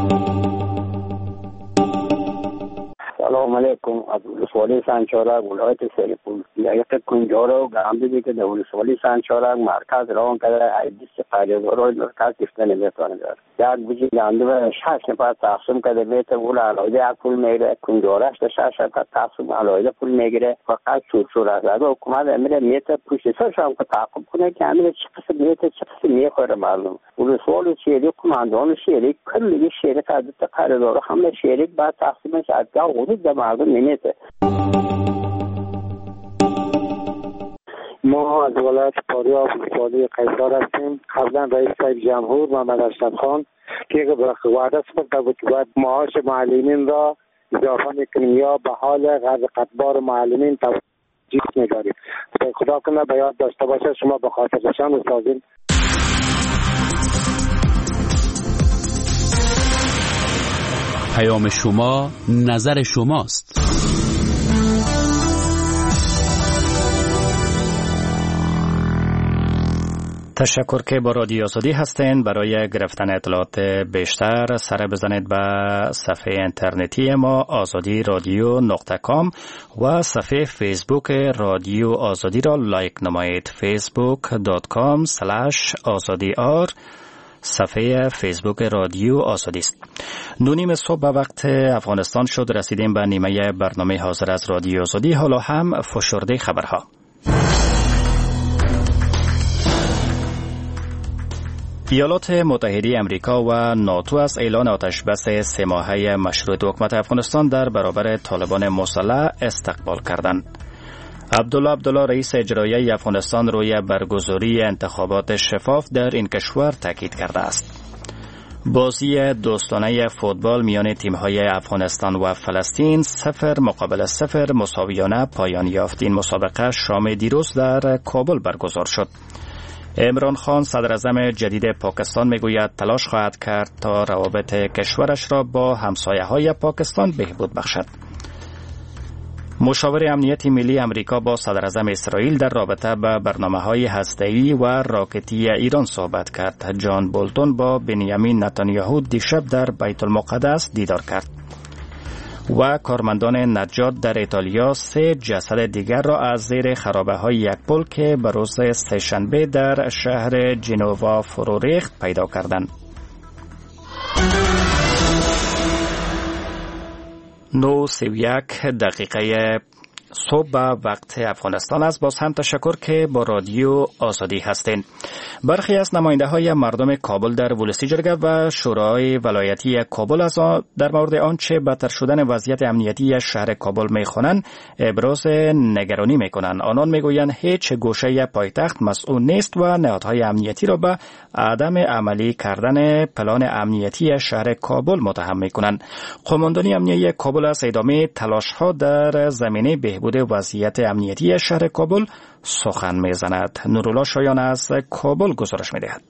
سلام علیکم. از ولسوالی سنچارک ولایت سرپل یک کنجارو گامدی که در ولسوالی سنچارک مرکز روان کرده ایدیس فریادارو مرکز گفتن نمیتونه داره. یک بجی گنده و شش نفر تقسیم کرده بیت ول علایده یک پول میگیره. کنجارش در شش نفر تقسیم علایده پول میگیره. فقط چور چور است. اگر حکومت امیر میت پوشت سرش هم که تعقیب کنه که امیر چه قسم میت چه قسم میخوره مردم. ولسوالی شهری کماندان شهری کلی شهری که از فریادارو همه شهری بعد تقسیمش از حدود در مردم نمیته. ما از ولایت فاریاب ولسوالی قیصر هستیم. قبلا رئیس جمهور محمد اشرف خان که وعده سپرده بود که باید معاش معلمین را اضافه میکنیم یا به حال غرض قطبار معلمین توجیه میداریم. خدا کنه به یاد داشته باشه شما به خاطرشان بسازیم. پیام شما نظر شماست. تشکر که با رادیو آزادی هستین. برای گرفتن اطلاعات بیشتر سر بزنید به صفحه اینترنتی ما آزادی رادیو نقطه کام و صفحه فیسبوک رادیو آزادی را لایک نمایید. فیسبوک دات کام سلش آزادی آر صفحه فیسبوک رادیو آزادی است. نونیم صبح به وقت افغانستان شد. رسیدیم به نیمه برنامه حاضر از رادیو آزادی. حالا هم فشرده خبرها. ایالات متحده امریکا و ناتو از اعلان آتشبس سه ماهه مشروط حکومت افغانستان در برابر طالبان مسلح استقبال کردند. عبدالله عبدالله رئیس اجرایی افغانستان روی برگزاری انتخابات شفاف در این کشور تاکید کرده است. بازی دوستانه فوتبال میان تیم‌های افغانستان و فلسطین صفر مقابل صفر مساویانه پایان یافت. این مسابقه شام دیروز در کابل برگزار شد. عمران خان صدر اعظم جدید پاکستان میگوید تلاش خواهد کرد تا روابط کشورش را با همسایه‌های پاکستان بهبود بخشد. مشاور امنیتی ملی امریکا با صدر اعظم اسرائیل در رابطه با برنامه‌های هسته‌ای و راکتی ایران صحبت کرد. جان بولتون با بنیامین نتانیاهو دیشب در بیت المقدس دیدار کرد. و کارمندان نجات در ایتالیا سه جسد دیگر را از زیر خرابه‌های یک پل که به روز سه‌شنبه در شهر جنوا فرو ریخت پیدا کردند. نه سی و یک دقیقه صبح وقت افغانستان است. باز هم تشکر که با رادیو آزادی هستین. برخی از نماینده های مردم کابل در ولسی جرگه و شورای ولایتی کابل از در مورد آنچه بدتر شدن وضعیت امنیتی شهر کابل میخوانند ابراز نگرانی میکنند. آنان میگویند هیچ گوشه پایتخت مسئول نیست و نهادهای امنیتی را به عدم عملی کردن پلان امنیتی شهر کابل متهم میکنند. قماندانی امنیتی کابل از ادامه تلاش‌ها در زمینه بهبود وضعیت امنیتی شهر کابل سخن میزند. نورالله شایان از کابل گزارش میدهد.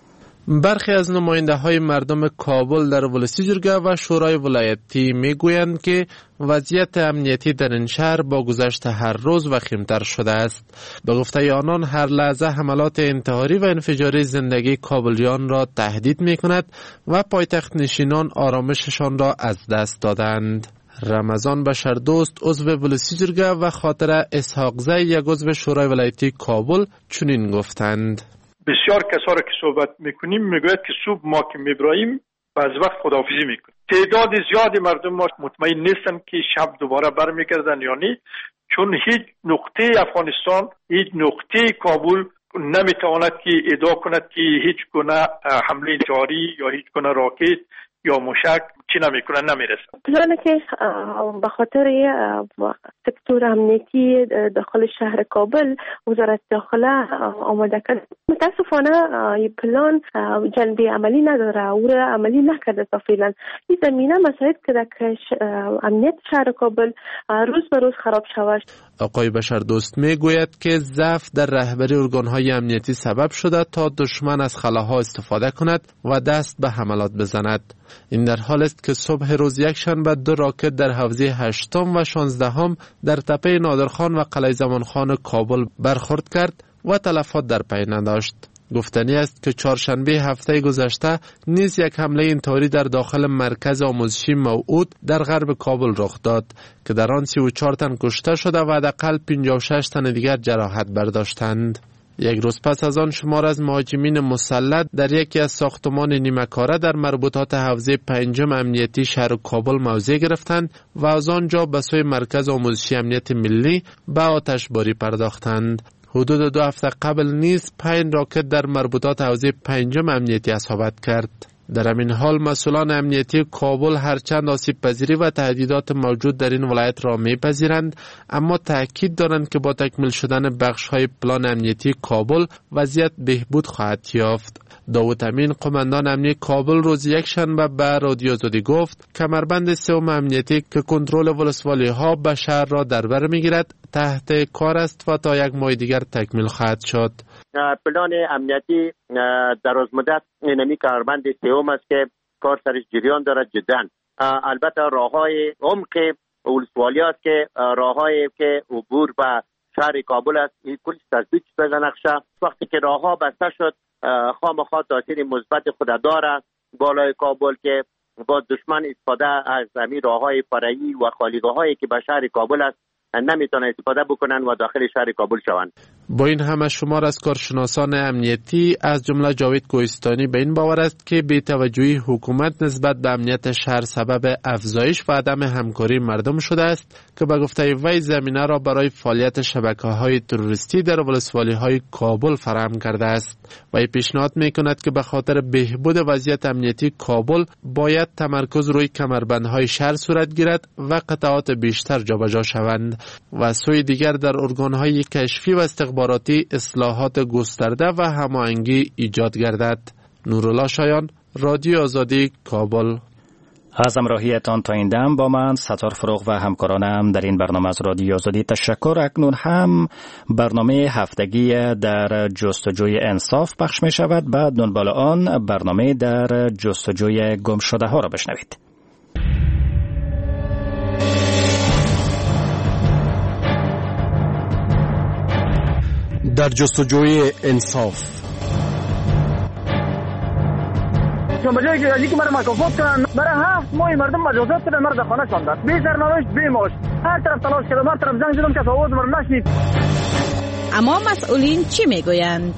برخی از نماینده های مردم کابل در ولسی جرگه و شورای ولایتی میگویند که وضعیت امنیتی در این شهر با گذشت هر روز وخیمتر شده است. به گفته آنان هر لحظه حملات انتحاری و انفجاری زندگی کابلیان را تهدید می کند و پایتخت نشینان آرامششان را از دست دادند. رمضان بشردوست عضو ولسی جرگه و خاطر اسحاق زی یک عضو شورای ولایتی کابل چنین گفتند: بسیار کسا را که صحبت میکنیم میگوید که صبح ما که میبراییم بعض وقت خداحافظی میکنیم. تعداد زیادی مردم ما مطمئن نیستن که شب دوباره برمیگردن یا نه، چون هیچ نقطه افغانستان، هیچ نقطه کابل نمیتواند که ادعا کند که هیچ گونه حمله انفجاری یا هیچ گونه راکت یا موشک چی نمیکنن نمیرسن. پلانه که به خاطر سکتور امنیتی داخل شهر کابل وزارت داخله آماده کرد. متاسفانه این پلان جنبه عملی نداره، او را عملی نکرده تا فعلا. این زمینه مساعد کرده که امنیت شهر کابل روز به روز خراب شود. آقای بشردوست میگوید که ضعف در رهبری ارگانهای امنیتی سبب شده تا دشمن از خلاها استفاده کند و دست به حملات بزند. این در حال است که صبح روز یکشنبه دو راکت در حوزه هشتم و شانزدهم در تپه نادرخان و قلعه زمانخان کابل برخورد کرد و تلفات در پی نداشت. گفتنی است که چهارشنبه هفته گذشته نیز یک حمله انتحاری در داخل مرکز آموزشی موعود در غرب کابل رخ داد که در آن سی و چهار تن کشته شده و حداقل پنجاه و شش تن دیگر جراحت برداشتند. یک روز پس از آن شمار از مهاجمین مسلح در یکی از ساختمان نیمه‌کاره در مربوطات حوزه پنجم امنیتی شهر کابل موضع گرفتند و از آنجا به سوی مرکز آموزشی امنیت ملی به آتشباری پرداختند. حدود دو هفته قبل نیز پنج راکت در مربوطات حوزه پنجم امنیتی اصابت کرد. در همین حال مسئولان امنیتی کابل هرچند آسیب پذیری و تهدیدات موجود در این ولایت را میپذیرند، اما تاکید دارند که با تکمیل شدن بخش‌های پلان امنیتی کابل وضعیت بهبود خواهد یافت. داوود امین قماندان امنیتی کابل روز یکشنبه به رادیو آزادی گفت کمربند سوم امنیتی که کنترل ولسوالی‌ها به شهر را در بر میگیرد تحت کار است و تا یک ماه دیگر تکمیل خواهد شد. پلان امنیتی دراز مدت اینمی کمربند سوم است که کار سرش جریان دارد جدا. البته راههای عمق ولسوالی است که راههایی که عبور به شهر کابل است این کلی تثبیت شده نقشه. وقتی که راهها بسته شد خامخا تاثیر مثبت خود داره بالای کابل که با دشمن استفاده از همین راههای فرعی و خالیگاه‌هایی که به شهر کابل است نمیتونه استفاده بکنن و داخل شهر کابل شوند. با این همه شمار از کارشناسان امنیتی از جمله جاوید کوهستانی به این باور است که بی‌توجهی حکومت نسبت به امنیت شهر سبب افزایش و عدم همکاری مردم شده است که به گفته وی زمینه را برای فعالیت شبکه‌های تروریستی در ولسوالی‌های کابل فراهم کرده است. وی پیشنهاد می‌کند که به خاطر بهبود وضعیت امنیتی کابل باید تمرکز روی کمربندهای شهر صورت گیرد و قطعات بیشتر جابجا شوند و سوی دیگر در ارگان‌های کشفی و استخباراتی اصلاحات گسترده و هماهنگی ایجاد گردد. نورالله شایان، رادیو آزادی، کابل. از همراهیتان تا این دم با من ستار فروغ و همکارانم در این برنامه از رادیو آزادی تشکر. اکنون هم برنامه هفتگی در جستجوی انصاف پخش می شود. بعد دنبال آن برنامه در جستجوی گم شده ها را بشنوید. در جستجوی انصاف. چون بجایی که یکی مرد مکافات کنن برای هفت ماه مردم مجازات کنن مرد خانه شاندن بی سرنوشت بی معاش هر طرف تلاش کردم هر طرف زنگ زدم که آواز مرد نشنید. اما مسئولین چی میگویند؟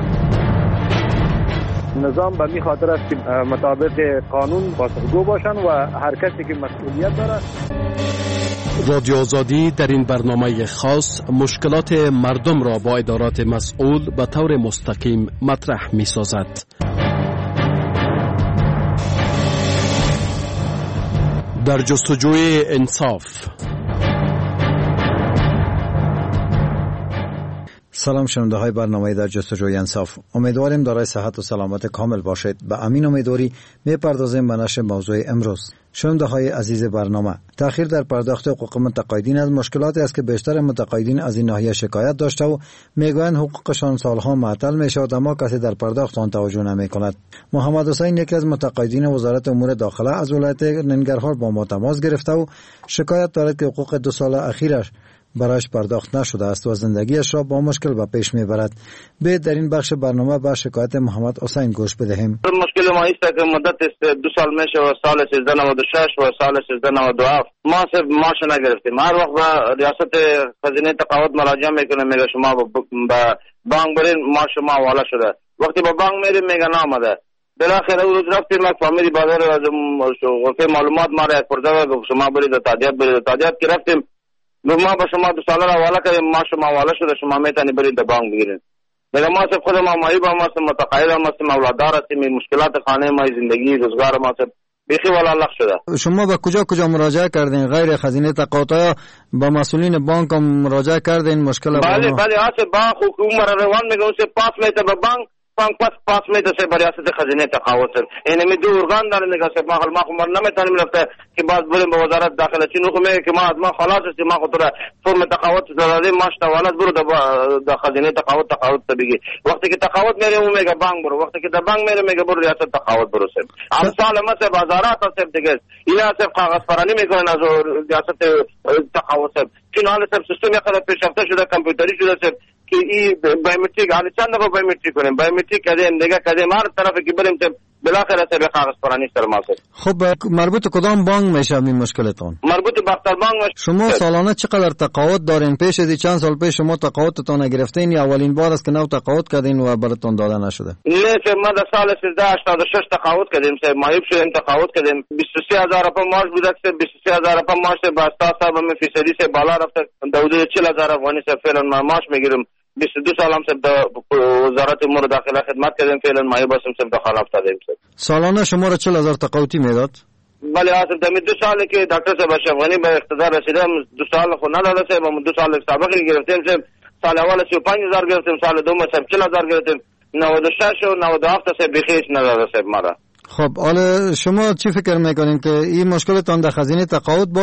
نظام به می خاطر است که مطابق قانون پاسخگو باشن و هر کسی که مسئولیت داره. رادیو آزادی در این برنامه خاص مشکلات مردم را با ادارات مسئول به طور مستقیم مطرح می سازد. در جستجوی انصاف. سلام شنونده های برنامه در جستجوی انصاف. امیدواریم دارای صحت و سلامت کامل باشید. به امین امیدواری میپردازیم به نشر موضوع امروز. شنونده های عزیز برنامه، تأخیر در پرداخت حقوق متقاعدین از مشکلاتی است که بیشتر متقاعدین از این ناحیه شکایت داشته و میگویند حقوقشان سالها معطل میشود اما کسی در پرداخت آن توجه نمیکند. محمد حسین یکی از متقاعدین وزارت امور داخله از ولایت ننگرهار با ما تماس گرفته و شکایت دارد که حقوق دو سال اخیرش برایش پرداخت نشده است و زندگیش را با مشکل به پیش میبرد. به در این بخش برنامه با شکایت محمد حسین گوش بدهیم. مشکل ما است که مدت دو سال میشه و سال سیزده نود و شش و سال سیزده نود و هفت ما صرف معاش نگرفتیم. هر وقت به ریاست خزینه تقاعد مراجعه میکنه میگه شما به بانک برین معاش شما حواله شده. وقتی به بانک میریم میگه نامده. بالاخره روز رفتیم یک فامیلی بازار از غرفه معلومات ما را یک پرده گفت شما برید تادیات برید تادیات که رفتیم ما با شما دو ساله را حواله کردیم ما شما حواله شده شما میتونید برید در بانک بگیرید. دیگه ما صرف خود ما معیب هم هستیم متقاعد هم هستیم اولادار هستیم مشکلات خانه ما زندگی روزگار ما صرف بیخی والا شده. شما به کجا کجا مراجعه کردین غیر خزینه تقاعد با مسئولین بانک هم مراجعه کردین مشکل بله بله هست بانک حکومت را روان میگه اون پاس میته به بانک بانک پاس پاس میته سه ریاست خزینه تقاعد این می دو ارگان داره نگاه سه ما ما خو نمیتونیم رفته که باز بریم به وزارت داخله چی نو میگه که ما از ما خلاص است ما خاطر فرم تقاعد داره ما اشتوالات برو د خزینه تقاعد تقاعد ته بگی وقتی که تقاعد میره اون میگه بانک برو وقتی که د بانک میره میگه برو ریاست تقاعد برو سه امثال ما سه بازارات سه دیگه اینا سه کاغذ پرانی میکنن از ریاست تقاعد سه چون حالا سه سیستم خود پیشرفته شده کامپیوتری شده سه که این بایومتریک حالا چند دفعه بایومتریک کنیم بایومتریک کردیم دیگه کردیم هر طرف که بریم سه بالاخره سه به کاغذ پرانی سر ما سه. خب مربوط کدام بانک میشه این مشکلتون؟ مربوط به اختر بانک میشه. شما سالانه چقدر تقاعد دارین؟ پیش از چند سال پیش شما تقاعدتون گرفتین یا اولین بار است که نو تقاعد کردین و براتون داده نشده؟ نه سه ما در سال سیزده هشتاد و شش تقاعد کردیم سه مایب شدیم تقاعد کردیم بیست و سه هزار روپیه معاش بود سه بیست و سه هزار روپیه معاش با اساس صاحب می فیصدی سه بالا رفته حدود چهل هزار افغانی سه فعلا ما معاش میگیریم بیست و دو سال هم سب در وزارت امور داخله خدمت کردیم فعلا مایه باسم سب داخل افتادیم سب سالانه شما را چهل هزار تقاعدی میداد؟ بله آسف دمی دو سالی که دکتر صاحب اشرف به اقتدار رسیدم دو سال خود نداده سب هم دو سال سابقی گرفتیم سب سال اول سی و پنج هزار گرفتیم سال دوم سب چهل هزار گرفتیم نود و شش و نود و هفت سب بخیش نداده سب مرا. خب حالا شما چی فکر میکنین که این مشکلتان در خزینه تقاعد باشه؟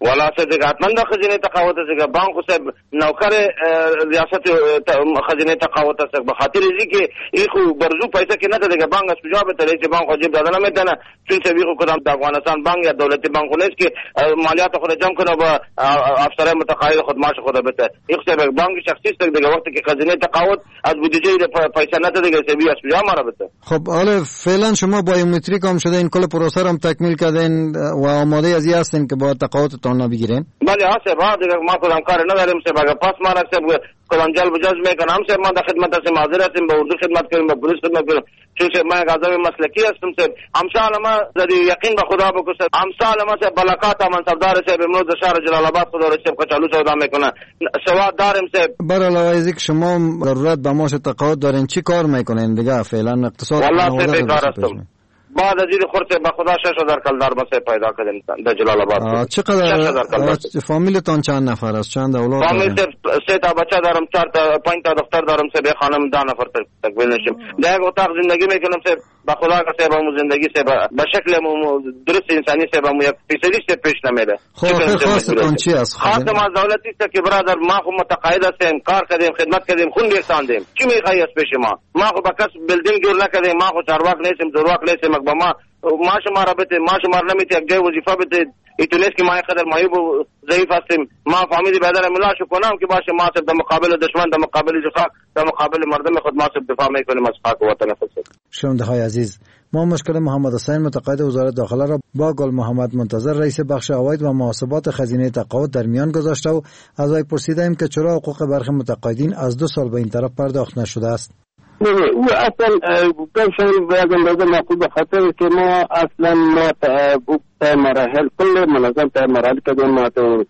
والا سه دیگه حتما د خزینه تقاوت څخه بانک صاحب نوکر ریاست خزینه تقاوت څخه به خاطر ازي کې ایخو برزو پیسې کې نه دیگه بانک اس جواب ته لري چې بانک واجب دادنه مې دنه چې څه ویخو کدام د افغانستان بانک یا دولتي بانکونه کې مالیات خو جمع کنه به افسر متقاعد خدمات خود به ته ایخ صاحب بانک شخصي څخه دیگه وخت کې خزینه تقاوت از بودجه پیسې نه دیگه څه بیا اس جواب ماره بته. خب حالا فعلا شما بایومتریک هم شده این کل پروسه هم تکمیل کردین و آماده از این هستین که با تقاوت تان بگیرین؟ بله ها سه بعد دیگه ما کدام کار نداریم سه باگه پاس ما را سه کدام جلب جز میکنم سه ما در خدمت هستیم حاضر هستیم به اردو خدمت کنیم به پلیس خدمت کنیم چون سه من اعضای مسلکی هستم سه امثال ما زدی یقین به خدا بکو سه امثال ما سه بلکات منصبدار سه امروز شهر جلال آباد خدا رو سه کچالو سودا میکنه سواد داریم سه برای علاوه که شما ضرورت به ماش تقاعد دارین چی کار میکنین دیگه فعلا اقتصاد والله سه بیکار هستم بعد از این خورده به خدا شش هزار کلدار بسه پیدا کردیم در جلال آباد. چقدر فامیلتان چند نفر است؟ چند اولاد؟ فامیل سه تا بچه دارم، چهار تا پنج تا دختر دارم، سه به خانم ده نفر تکمیل نشیم. در یک اتاق زندگی میکنم سه به خدا که سه بامو زندگی سه به شکل درست انسانی سه بامو یک فیصدی سه پیش نمیره. خب خواستتان چی است؟ خواست ما دولتی است که برادر ما خو متقاعد هستیم، کار کردیم، خدمت کردیم، خون ریختاندیم. چی میخوای از پیش ما؟ ما خو با کس بیلدینگ جور نکردیم، ما خو چارواک نیستیم، زورواک نیستیم، با ما ما شما را بده ما شما نمیتی یک جای وظیفه بده ایتونیست که ما قدر معیوب و ضعیف هستیم ما فامیلی بدر ملا شو کنم که باشه ما صرف در مقابل دشمن در مقابل خاک در مقابل مردم خود ما صرف دفاع میکنیم از خاک وطن خود. شنونده های عزیز، ما مشکل محمد حسین متقاعد وزارت داخله را با گل محمد منتظر رئیس بخش عواید و محاسبات خزینه تقاعد در میان گذاشته و از وی پرسیدیم که چرا حقوق برخی متقاعدین از دو سال به این طرف پرداخت نشده است. او اصلا بشن باید اندازه معقول به خاطر که ما اصلا ما تا مراحل کل منظم تا مراحل کردیم ما تو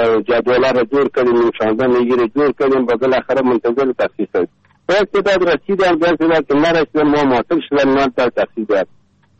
جدوله را جور کردیم نشانده میگیره جور کردیم با بالاخره منتظر تخصیص است باید که بعد رسیدن باید که ما رسیدن ما معطل شدن ما تا تخصیص است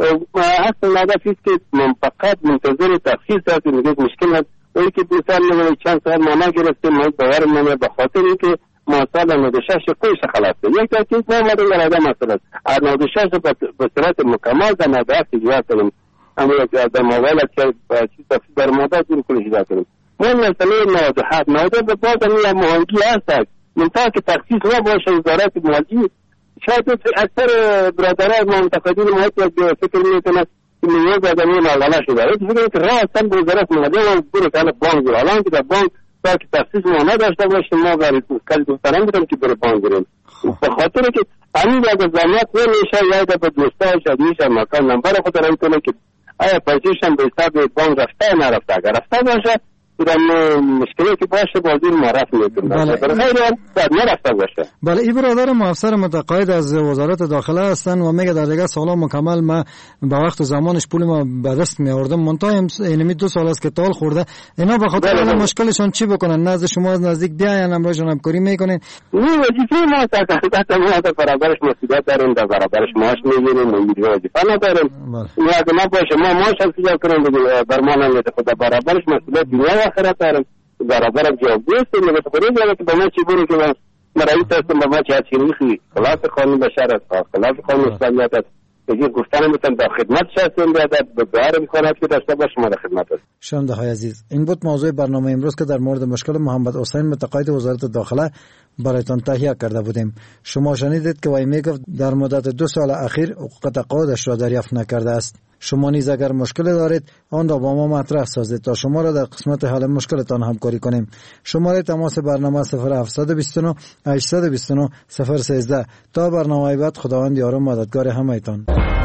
اصلا هدف است که من فقط منتظر تخصیص است میگه مشکل است ولی که دو سال نمیده چند سال ما نگرفتیم ما باور منه به خاطر اینکه ما سال نود و شش کوش خلاصه یک تاکید ما مدل در مسئله از نود و شش به صورت مکمل در نود و هفت اجرا کردیم اما در موبایل که چیز تفصیل در مدت این کلش اجرا کردیم ما مسئله نود و هفت نود و هفت باز همین مهنگی هست من تا که تخصیص ما باشه وزارت مالی شاید اکثر برادران ما منتقدین ما یک فکر میکنن که نیاز آدمی ناغلا شده است فکر که راه اصلا به وزارت مالی ما برو که بانک برو الان که در بانک تا که تخصیص ما نداشته باشیم ما برای کل دوستانم بودم که بره بانک بریم به خاطر که همین اگر زمیت نمیشه یا اگر به دوستان شدیش مکان نمبر خود را کنه که آیا پیسیشم به حساب بانک رفته نرفته اگر رفته باشه بودم مشکلی که باشه بازی معرف میکنه برای باید نرفته باشه. بله این برادر ما افسر متقاعد از وزارت داخله هستن و میگه در دیگه سالا مکمل ما به وقت و زمانش پول ما به دست میآوردم منتها اینمی دو سال است که تال خورده اینا به خاطر اون مشکلشون چی بکنن نزد شما از نزدیک بیاین امروزشون همکاری میکنین نه وظیفه ما تا ما در برابرش مسئولیت داریم در برابرش معاش میگیریم و وظیفه نداریم نیاز ما باشه ما معاش هم کنیم برمان هم خود برابرش مسئولیت دنیا آخرت دارم برابر جواب دیستیم نگه خودی جواب که با ما چی بری که من مرایی هستم با ما چی هستی میخوی خلاف قانون بشر است خلاف قانون اسلامیت است بگیر گفتن میتونم در خدمت شستیم بیادت به بهار میکنم که داشته باش ما در خدمت است. شنونده های عزیز این بود موضوع برنامه امروز که در مورد مشکل محمد حسین متقاعد وزارت داخله برایتان تهیه کرده بودیم. شما شنیدید که وی میگفت در مدت دو سال اخیر حقوق تقاعدش را دریافت نکرده است. شما نیز اگر مشکل دارید آن را با ما مطرح سازید تا شما را در قسمت حل مشکلتان همکاری کنیم. شماره تماس برنامه صفر هفت دو نه هشت دو نه صفر یک سه. تا برنامه بعد خداوند یار و مددگار همه‌تان.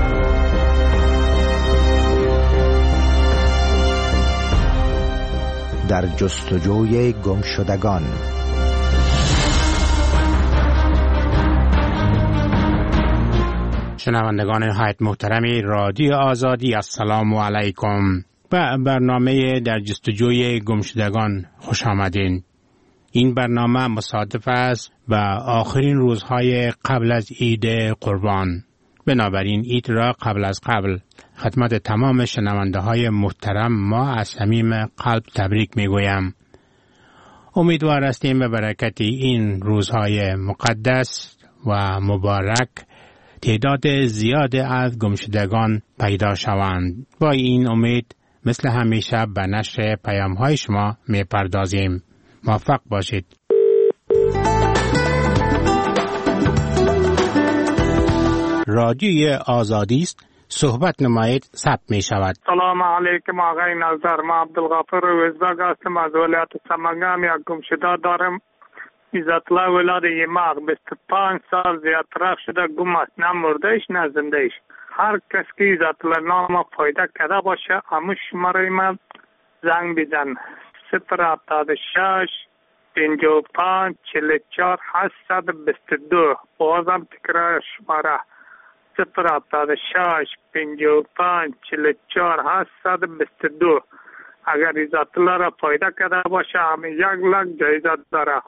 در جستجوی گمشدگان. شنوندگان نهایت محترم رادیو آزادی السلام علیکم. به برنامه در جستجوی گمشدگان خوش آمدین. این برنامه مصادف است با آخرین روزهای قبل از عید قربان. بنابراین عید را قبل از قبل خدمت تمام شنونده های محترم ما از صمیم قلب تبریک میگویم. امیدوار هستیم به برکت این روزهای مقدس و مبارک تعداد زیاد از گمشدگان پیدا شوند. با این امید مثل همیشه به نشر پیام های شما می پردازیم. موفق باشید. رادیوی آزادی است. صحبت نمایید ثبت می شود. سلام علیکم آقای نظر، ما عبدالغفور وزبگ هستم از ولایت سمنگان. یک گمشده دارم. عزت الله ولاد یماغ بیست و پنج سال زیادتر شده، گم است، نه مردهش نه زندهش. هر کس که عزت الله نام فایده کرده باشه همون شماره من زنگ بزن. صفر هفتاد و شش پنجاه و پنج چهل و چهار هشتصد و بیست و دو. بازم تکرار شماره صفر هفتاد و شش پنجاه و پنج چهل و چهار هشتصد و بیست و دو. اگر عزت الله را فایده کرده باشه همه یک لک جایزه داره.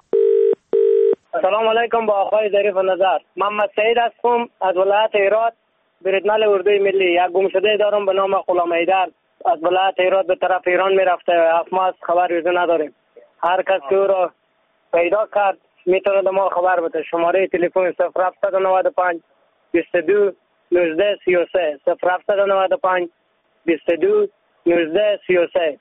سلام علیکم با آقای ظریف نظر. محمد سعید هستم از ولایت هرات، بریدنل اردوی ملی. یک گمشده دارم به نام غلام حیدر، از ولایت هرات به طرف ایران میرفته. هفت ماه از خبر روزه نداریم. هر کس که او را پیدا کرد میتونه به ما خبر بده. شماره تلفن صفر هفت نه پنج بیست و دو نوزده سی و سه صفر هفت نه پنج بیست و دو نوزده سی و سه.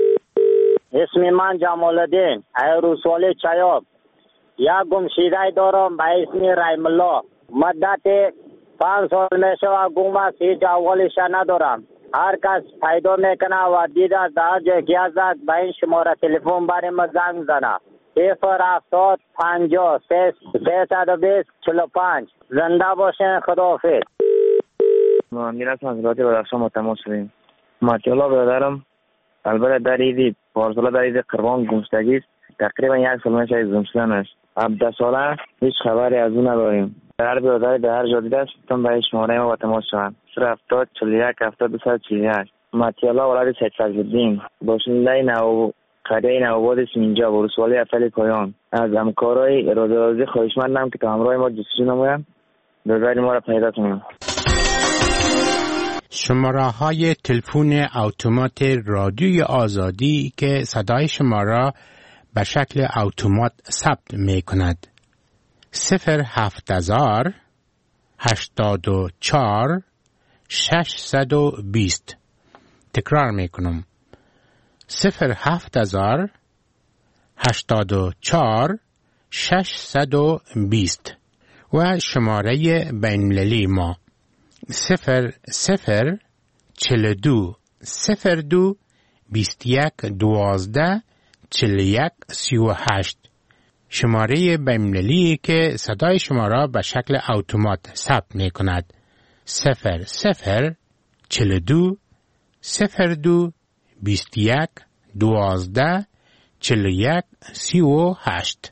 اسم من جمال الدین ایروسوالی چایاب. یک گمشده دارم به اسم رحم الله. مدت پنج سال میشه و گم است، هیچ احوالش ندارم. هر کس پیدا میکنه و دیده در جای که هست به این شماره تلفن برای ما زنگ زنه. صفر هفتاد پنجاه سیصد و بیست چهل و پنج. زنده باشین. خداحافظ. ما میرسم از ولایت بدخشان با تماس شدیم. مطیالا برادرم البته در ایدی پارسالا در ایدی قربان گمشدگی است. تقریبا یک سال میشه از گم شدنش. هفده ساله هیچ خبری از اون نداریم. هر برادری در هر جا دیده است تون به شماره ما با تماس شوند. صفر هفتاد چهل و یک هفتاد و صد چهل و هشت. مطیالا ولد سید فضل‌الدین باشنده نو قریه نوآباد سینجا ولسوالی افل پایان. از همکارای اراده رازی خواهشمندم که تا همراه ما جستجو نمایند برادری ما را پیدا کنند. شماره های تلفن اتومات رادیوی آزادی که صدای شما را به شکل اتومات ثبت می کند. صفر هفت هزار هشتاد و چهار ششصد و بیست. تکرار می کنم. صفر هفت هزار هشتاد و چهار ششصد و بیست. و شماره بین‌المللی ما صفر صفر چهل و دو صفر دو بیست و یک دوازده چهل و یک سی و هشت. شماره بین‌المللی که صدای شما را به شکل اتومات ثبت می کند. صفر صفر چهل و دو صفر دو بیست و یک دوازده چهل و یک سی و هشت.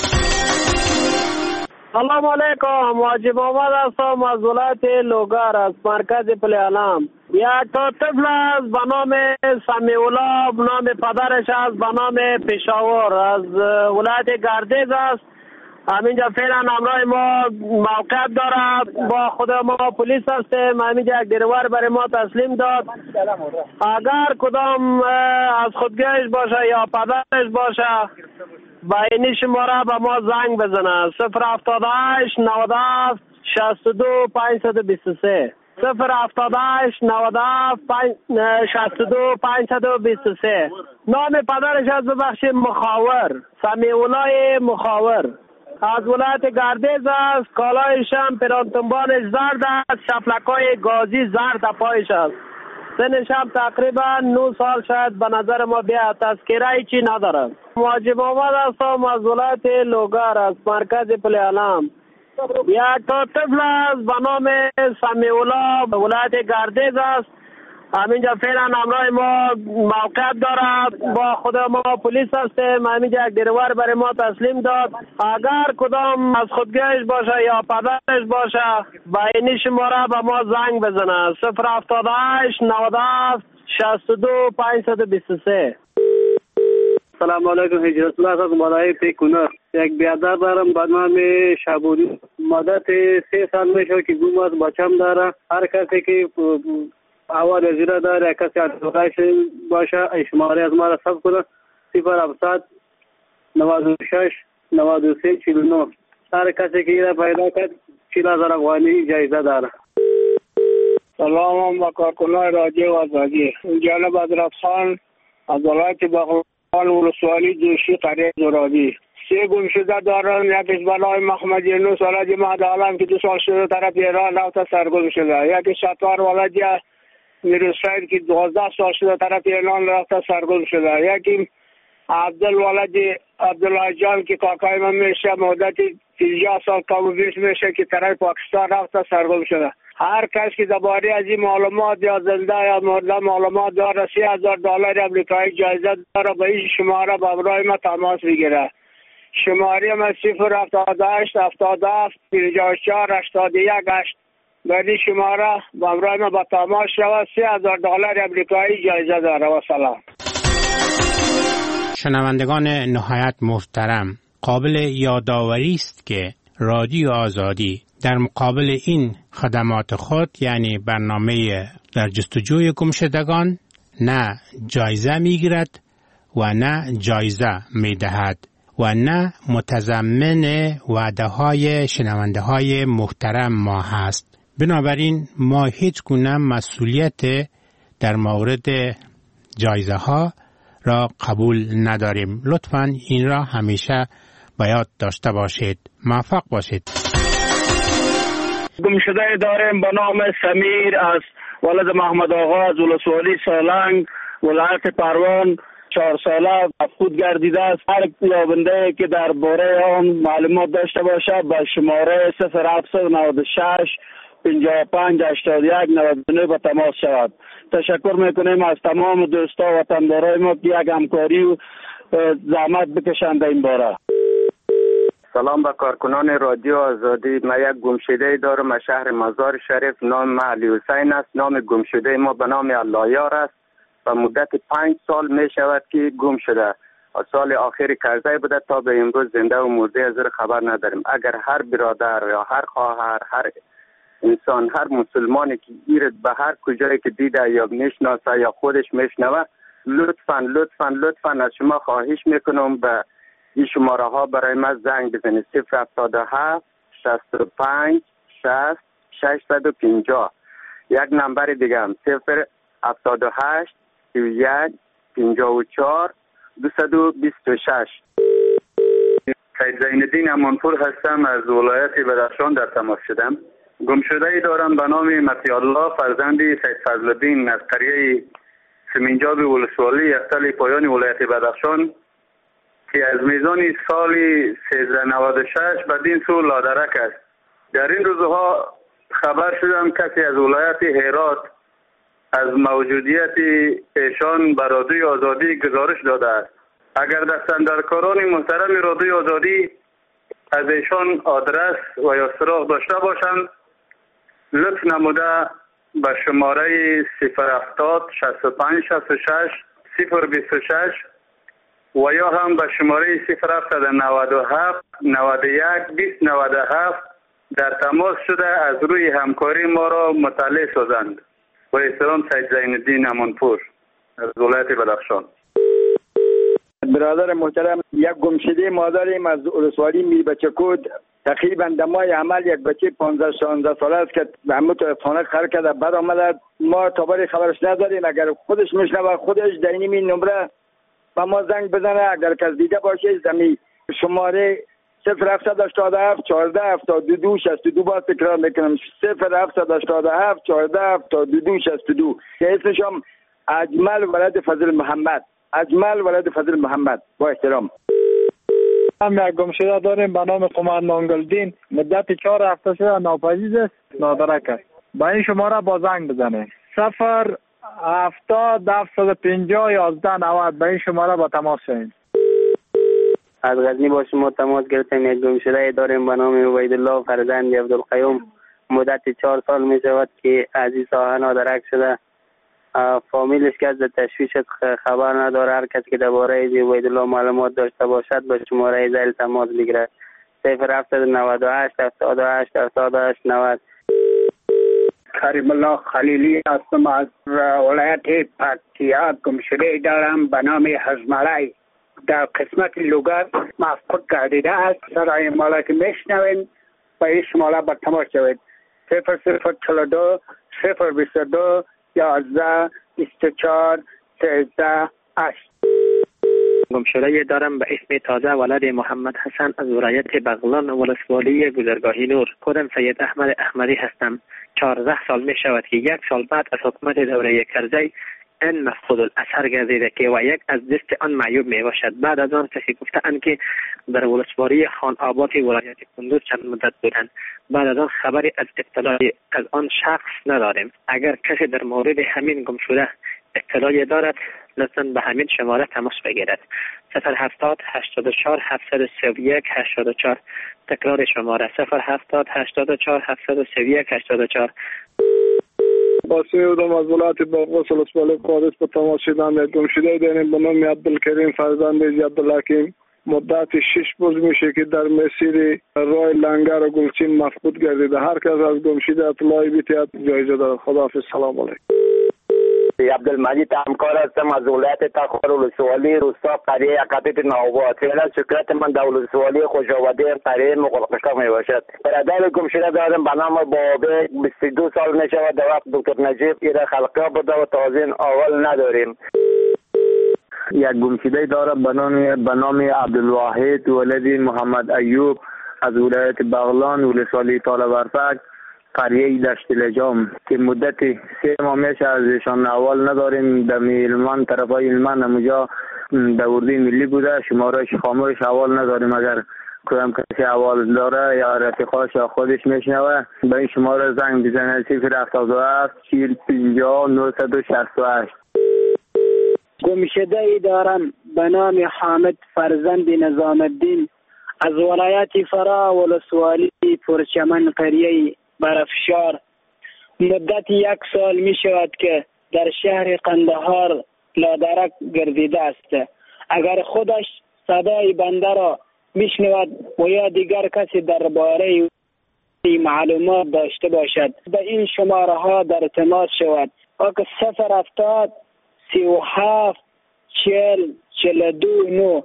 سلام علیکم. واجب آمد هستم از ولایت لوگر از مرکز پلیالام. یک تا طفل است به نام سمیولا، به نام پدرش است به نام پشاور، از ولایت گردیز است. همینجا فعلا همراه ما موقعیت داره. با خود ما پلیس هستیم. همینجا یک دیروار برای ما تسلیم داد. اگر کدام از خودگیش باشه یا پدرش باشه با این شماره به ما زنگ بزنه. صفر هفتاد و هشت نود و هفت شصت و دو پانصد و بیست و سه صفر هفتاد و هشت نود و هفت شصت و دو پانصد و بیست و سه. نام پدرش از ببخشید مخاور، سمیع‌الله مخاور، از ولایت گردیز است. کالایش هم پرانتنبانش زرد است، شفلکای گازی زرد پایش است. سنش هم تقریبا نه سال شاید به نظر ما بیاد. تذکره چی نداره. واجب آمد هستم از ولایت لوگر از مرکز پلیالام. یک تا طفل است به نام سمیع‌الله، ولایت گردیز است. همینجا فعلا همراه ما موقعیت داره. با خود ما پلیس هستیم. همینجا یک دیروار برای ما تسلیم داد. اگر کدام از خودگیش باشه یا پدرش باشه با این شماره به ما زنگ بزنه. صفر هفتاد و هشت نود و هفت شصت و دو پانصد و بیست و سه. سلام علیکم. هجرت الله از مالای پیکونر. یک بیادر دارم به نام شبوری. مدت سه سال میشه که گم است. بچم داره. هر کسی که اول ازیره داره کسی ادوارش باشه شماره از ما را ثبت کنه. صفر هفتصد نود و شش نود و سه چهل و نه. هر کسی که ایره پیدا کرد چهل هزار افغانی جایزه داره. سلام و کارکنان رادیو آزادی. جناب حضرت خان از ولایت بغلان ولسوالی دوشی قریه زرابی. سه گم شده دارن، یکیش بلای محمد یونس ولد مهد عالم که دو سال شده طرف ایران رفته سرگم شده. یکی ستار ولد میرساید که دوازده سال شده طرف ایران رفته سرگم شده. یکی عبدال ولد عبدالله جان که کاکای من میشه مدت پنجاه سال کاموبیش میشه که طرف پاکستان رفته سرگم شده. هر کس که درباره از این معلومات یا زنده یا مرده معلومات داره سی هزار دلار امریکایی جایزه داره به این شماره به همراه ما تماس بگیره. شماره ما صفر هفتاد و هشت هفتاد و هفت پنجاه و چهار هشتاد و یک هشت. به این شماره به همراه ما به تماس شود. سی هزار دلار امریکایی جایزه داره. و سلام. شنوندگان نهایت محترم، قابل یادآوری است که رادیو آزادی در مقابل این خدمات خود یعنی برنامه در جستجوی گمشدگان نه جایزه میگیرد و نه جایزه میدهد و نه متضمن وعده های شنونده های محترم ما هست. بنابراین ما هیچ گونه مسئولیت در مورد جایزه ها را قبول نداریم. لطفاً این را همیشه به یاد داشته باشید. موفق باشید. گمشده داریم به نام سمیر از ولد محمد آقا از ولسوالی سالنگ ولایت پروان. چهار ساله مفقود گردیده است. هر یابنده که در باره آن معلومات داشته باشد به شماره صفر هفت نه شش پنجاه و پنج هشتاد و یک نود و نه به تماس شود. تشکر میکنیم از تمام دوستا و وطندارای ما که یک همکاری و زحمت بکشند این باره. سلام به کارکنان رادیو آزادی. من یک گمشده دارم از شهر مزار شریف. نام من علی حسین است. نام گمشده ما به نام اللهیار است و مدت پنج سال می شود که گم شده. سال آخر کرده بوده تا به امروز زنده و مرده از خبر نداریم. اگر هر برادر یا هر خواهر هر انسان هر مسلمانی که گیرد به هر کجایی که دیده یا میشناسه یا خودش میشنوه لطفاً لطفاً لطفاً از شما خواهش میکنم به این شماره ها برای من زنگ بزنید. صفر هفتاد و هفت شصت و پنج شصت ششصد و پنجاه. یک نمبر دیگه هم صفر هفتاد و هشت سی و یک پنجاه و چهار دویست و بیست و شش. سید زینالدین امانپور هستم. از ولایت بدخشان در تماس شدم. گمشده ای دارم به نام مطیع الله فرزند سید فضلالدین از قریه سمینجاب ولسوالی یفتل پایان ولایت بدخشان که از میزان سال سیزده نود و شش بدین سو لادرک است. در این روزها خبر شدم کسی از ولایت هرات از موجودیت ایشان بر رادیو آزادی گزارش داده است. اگر دستاندرکاران محترم رادیو آزادی از ایشان آدرس و یا سراغ داشته باشند لطف نموده به شماره صفر هفتاد شصت و پنج شصت و شش صفر بیست و شش و یا هم به شماره صفر هفتاد نود و هفت نود و یک بیست نود و هفت در تماس شده از روی همکاری ما را مطلع سازند. با احترام سید زینالدین امانپور از ولایت بدخشان. برادر محترم، یک گمشده ما داریم از ولسوالی میربچه‌کود. تقریبا دمای عمل یک بچه پانزده شانزده ساله است که به همه طرفانه خر کرده بعد آمده. ما تابر خبرش نداریم. اگر خودش میشنوه خودش در این نمره با ما زنگ بزنه. اگر کس دیده باشه زمین شماره صفر هفتصد و هشتاد و هفت چهارده هفتاد و دو شصت و دو باز تکرار میکنم صفر هفتصد و هشتاد و هفت چهارده هفتاد و دو شصت و دو که اسمش هم اجمل ولد فضل محمد. اجمل ولد فضل محمد. با احترام. هم یک گمشده داریم به نام قماندان گلدین. مدت چهار هفته شده ناپدید است، نادرک است. با این شماره با زنگ بزنه صفر هفتاد هفتصد و پنجاه یازده نود. به این شماره با تماس شوید. از غزنی با شما تماس گرفتیم. یک گمشده داریم به نام عبیدالله فرزند عبدالقیوم. مدت چهار سال می شود که از این ساحه نادرک شده. فامیلش که از تشویش خبر نداره. هر کسی که درباره عبیدالله معلومات داشته باشد به شماره ذیل تماس بگیرد صفر هفتصد و نود و هشت هفتاد و هشت هفتاد و هشت نود. کریم الله خلیلی هستم از ولایت پکتیا. گمشده دارم به نام حزملای در قسمت لوگر مفقود گردیده است. سرای مالا که میشنوین با این شمالا به تماس شوید صفر صفر چهل دو صفر بیست و دو یازده بیست و چهار سیزده هشت. گمشده دارم به اسم تازه ولد محمد حسن از ولایت بغلان ولسوالی گذرگاهی نور. خودم سید احمد احمدی هستم. چهارده سال می شود که یک سال بعد از حکومت دوره کرزی این مفقود الاثر گردیده که و یک از دست آن معیوب می باشد. بعد از آن کسی گفتند که در ولسوالی خان آباد ولایت کندوز چند مدت بودند. بعد از آن خبری از اطلاعی از آن شخص نداریم. اگر کسی در مورد همین گمشده اطلاعی دارد لطفاً به همین شماره تماس بگیرد. صفر هفتاد هشتاد و چهار هفتصد و سی و یک هشتاد و چهار. تکرار شماره صفر هفتاد هشتاد و چهار هفتصد و سی و یک هشتاد و چهار. باسمی بودم از ولایت بغلان ولسوالی قادس به تماس شدم. یک گمشده داریم به نام عبدالکریم فرزند عبدالحکیم. مدت شش روز میشه که در مسیر راه لنگر و گلچین مفقود گردیده. هر کس از گمشده اطلاعی بیتید جایزه دارد. خداحافظ. سلام علیکم. عبدالمجید همکار هستم از ولایت تخار ولسوالی روستا قریه یکاتیت نوآباد. فعلا شکایت من در ولسوالی خوشآبادی قریه مغلقشتا می باشد. برادر گمشده دارم به نام بابه بیست و دو سال می شود. در وقت دکتر نجیب ایره خلقه بوده و تازه اول نداریم. یک گمشده دارم به نام به نام عبدالواحد ولد محمد ایوب از ولایت بغلان ولسوالی طالبرفک قریه دشت لجام که مدت سه ماه میشه از ایشان اول نداریم. در میلمان طرفای ایلمان همونجا در اردوی ملی بوده. شمارهش خاموش اول نداریم. اگر کدام کسی اول داره یا رفیقاش یا خودش میشنوه به این شماره زنگ بزنه. صفر هفتاد و هفت چهل پنجاه نهصد و شصت و هشت. گمشده ای دارم به نام حامد فرزند نظام الدین از ولایت فرا ولسوالی پرچمن قریه برافشار. مدت یک سال می شود که در شهر قندهار لادرک گردیده است. اگر خودش صدای بنده را می شنود و یا دیگر کسی درباره معلومات داشته باشد به این شماره ها در تماس شود. که صفر هفتاد سی و هفت چهل چهل دو نو.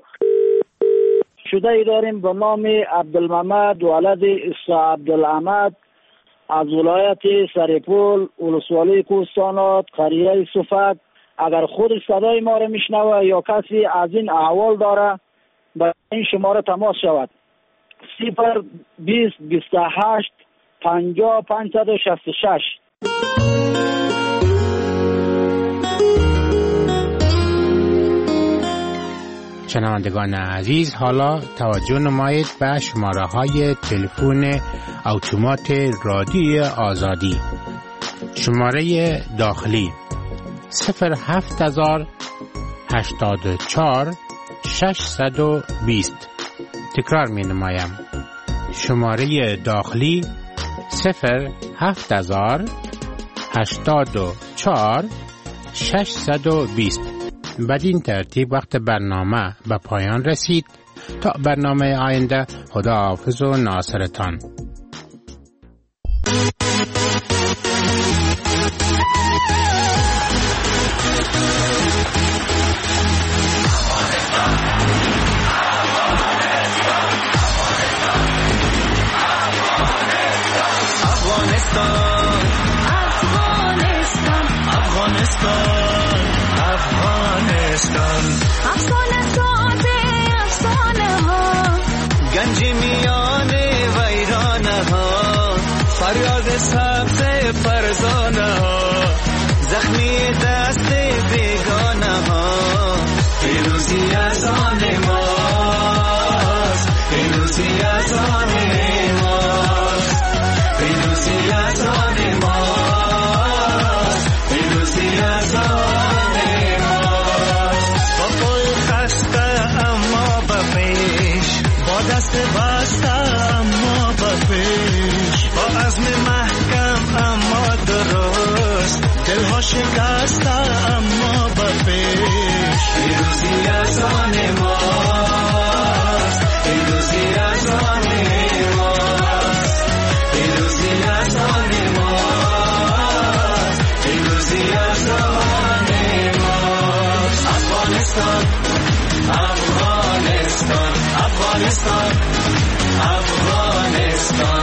شده ای داریم به نام عبدالمحمد ولد عیسی عبدالحمد از ولایت سریپول ولسوالی کوهستانات قریه صفت. اگر خود صدای ما را میشنوه یا کسی از این احوال داره به این شماره تماس شود. صفر بیست بیست و هشت پنجاه پانصد و شصت و شش. شنوندگان عزیز، حالا توجه نمایید به شماره های تلفن اتومات رادیو آزادی. شماره داخلی صفر هفت هزار هشتاد و چهار ششصد و بیست. تکرار می نمایم. شماره داخلی صفر هفت هزار هشتاد و چهار ششصد و بیست. بدین ترتیب وقت برنامه به پایان رسید. تا برنامه آینده، خدا حافظ و ناصرتان. افسانه ساز افسانه ها گنج میان ویرانه ها فریاد سبز فرزانه ها زخمی دست بیگانه ها پیروزی از آن ماست پیروزی از آن ماست پیروزی از آن ماست پیروزی از آن دست بسته اما به پیش با عزم محکم اما درست دلها شکسته اما به پیش پیروزی از آن ماست پیروزی از آن ماست پیروزی از آن ماست پیروزی از آن ماست. افغانستان افغانستان افغانستان افغانستان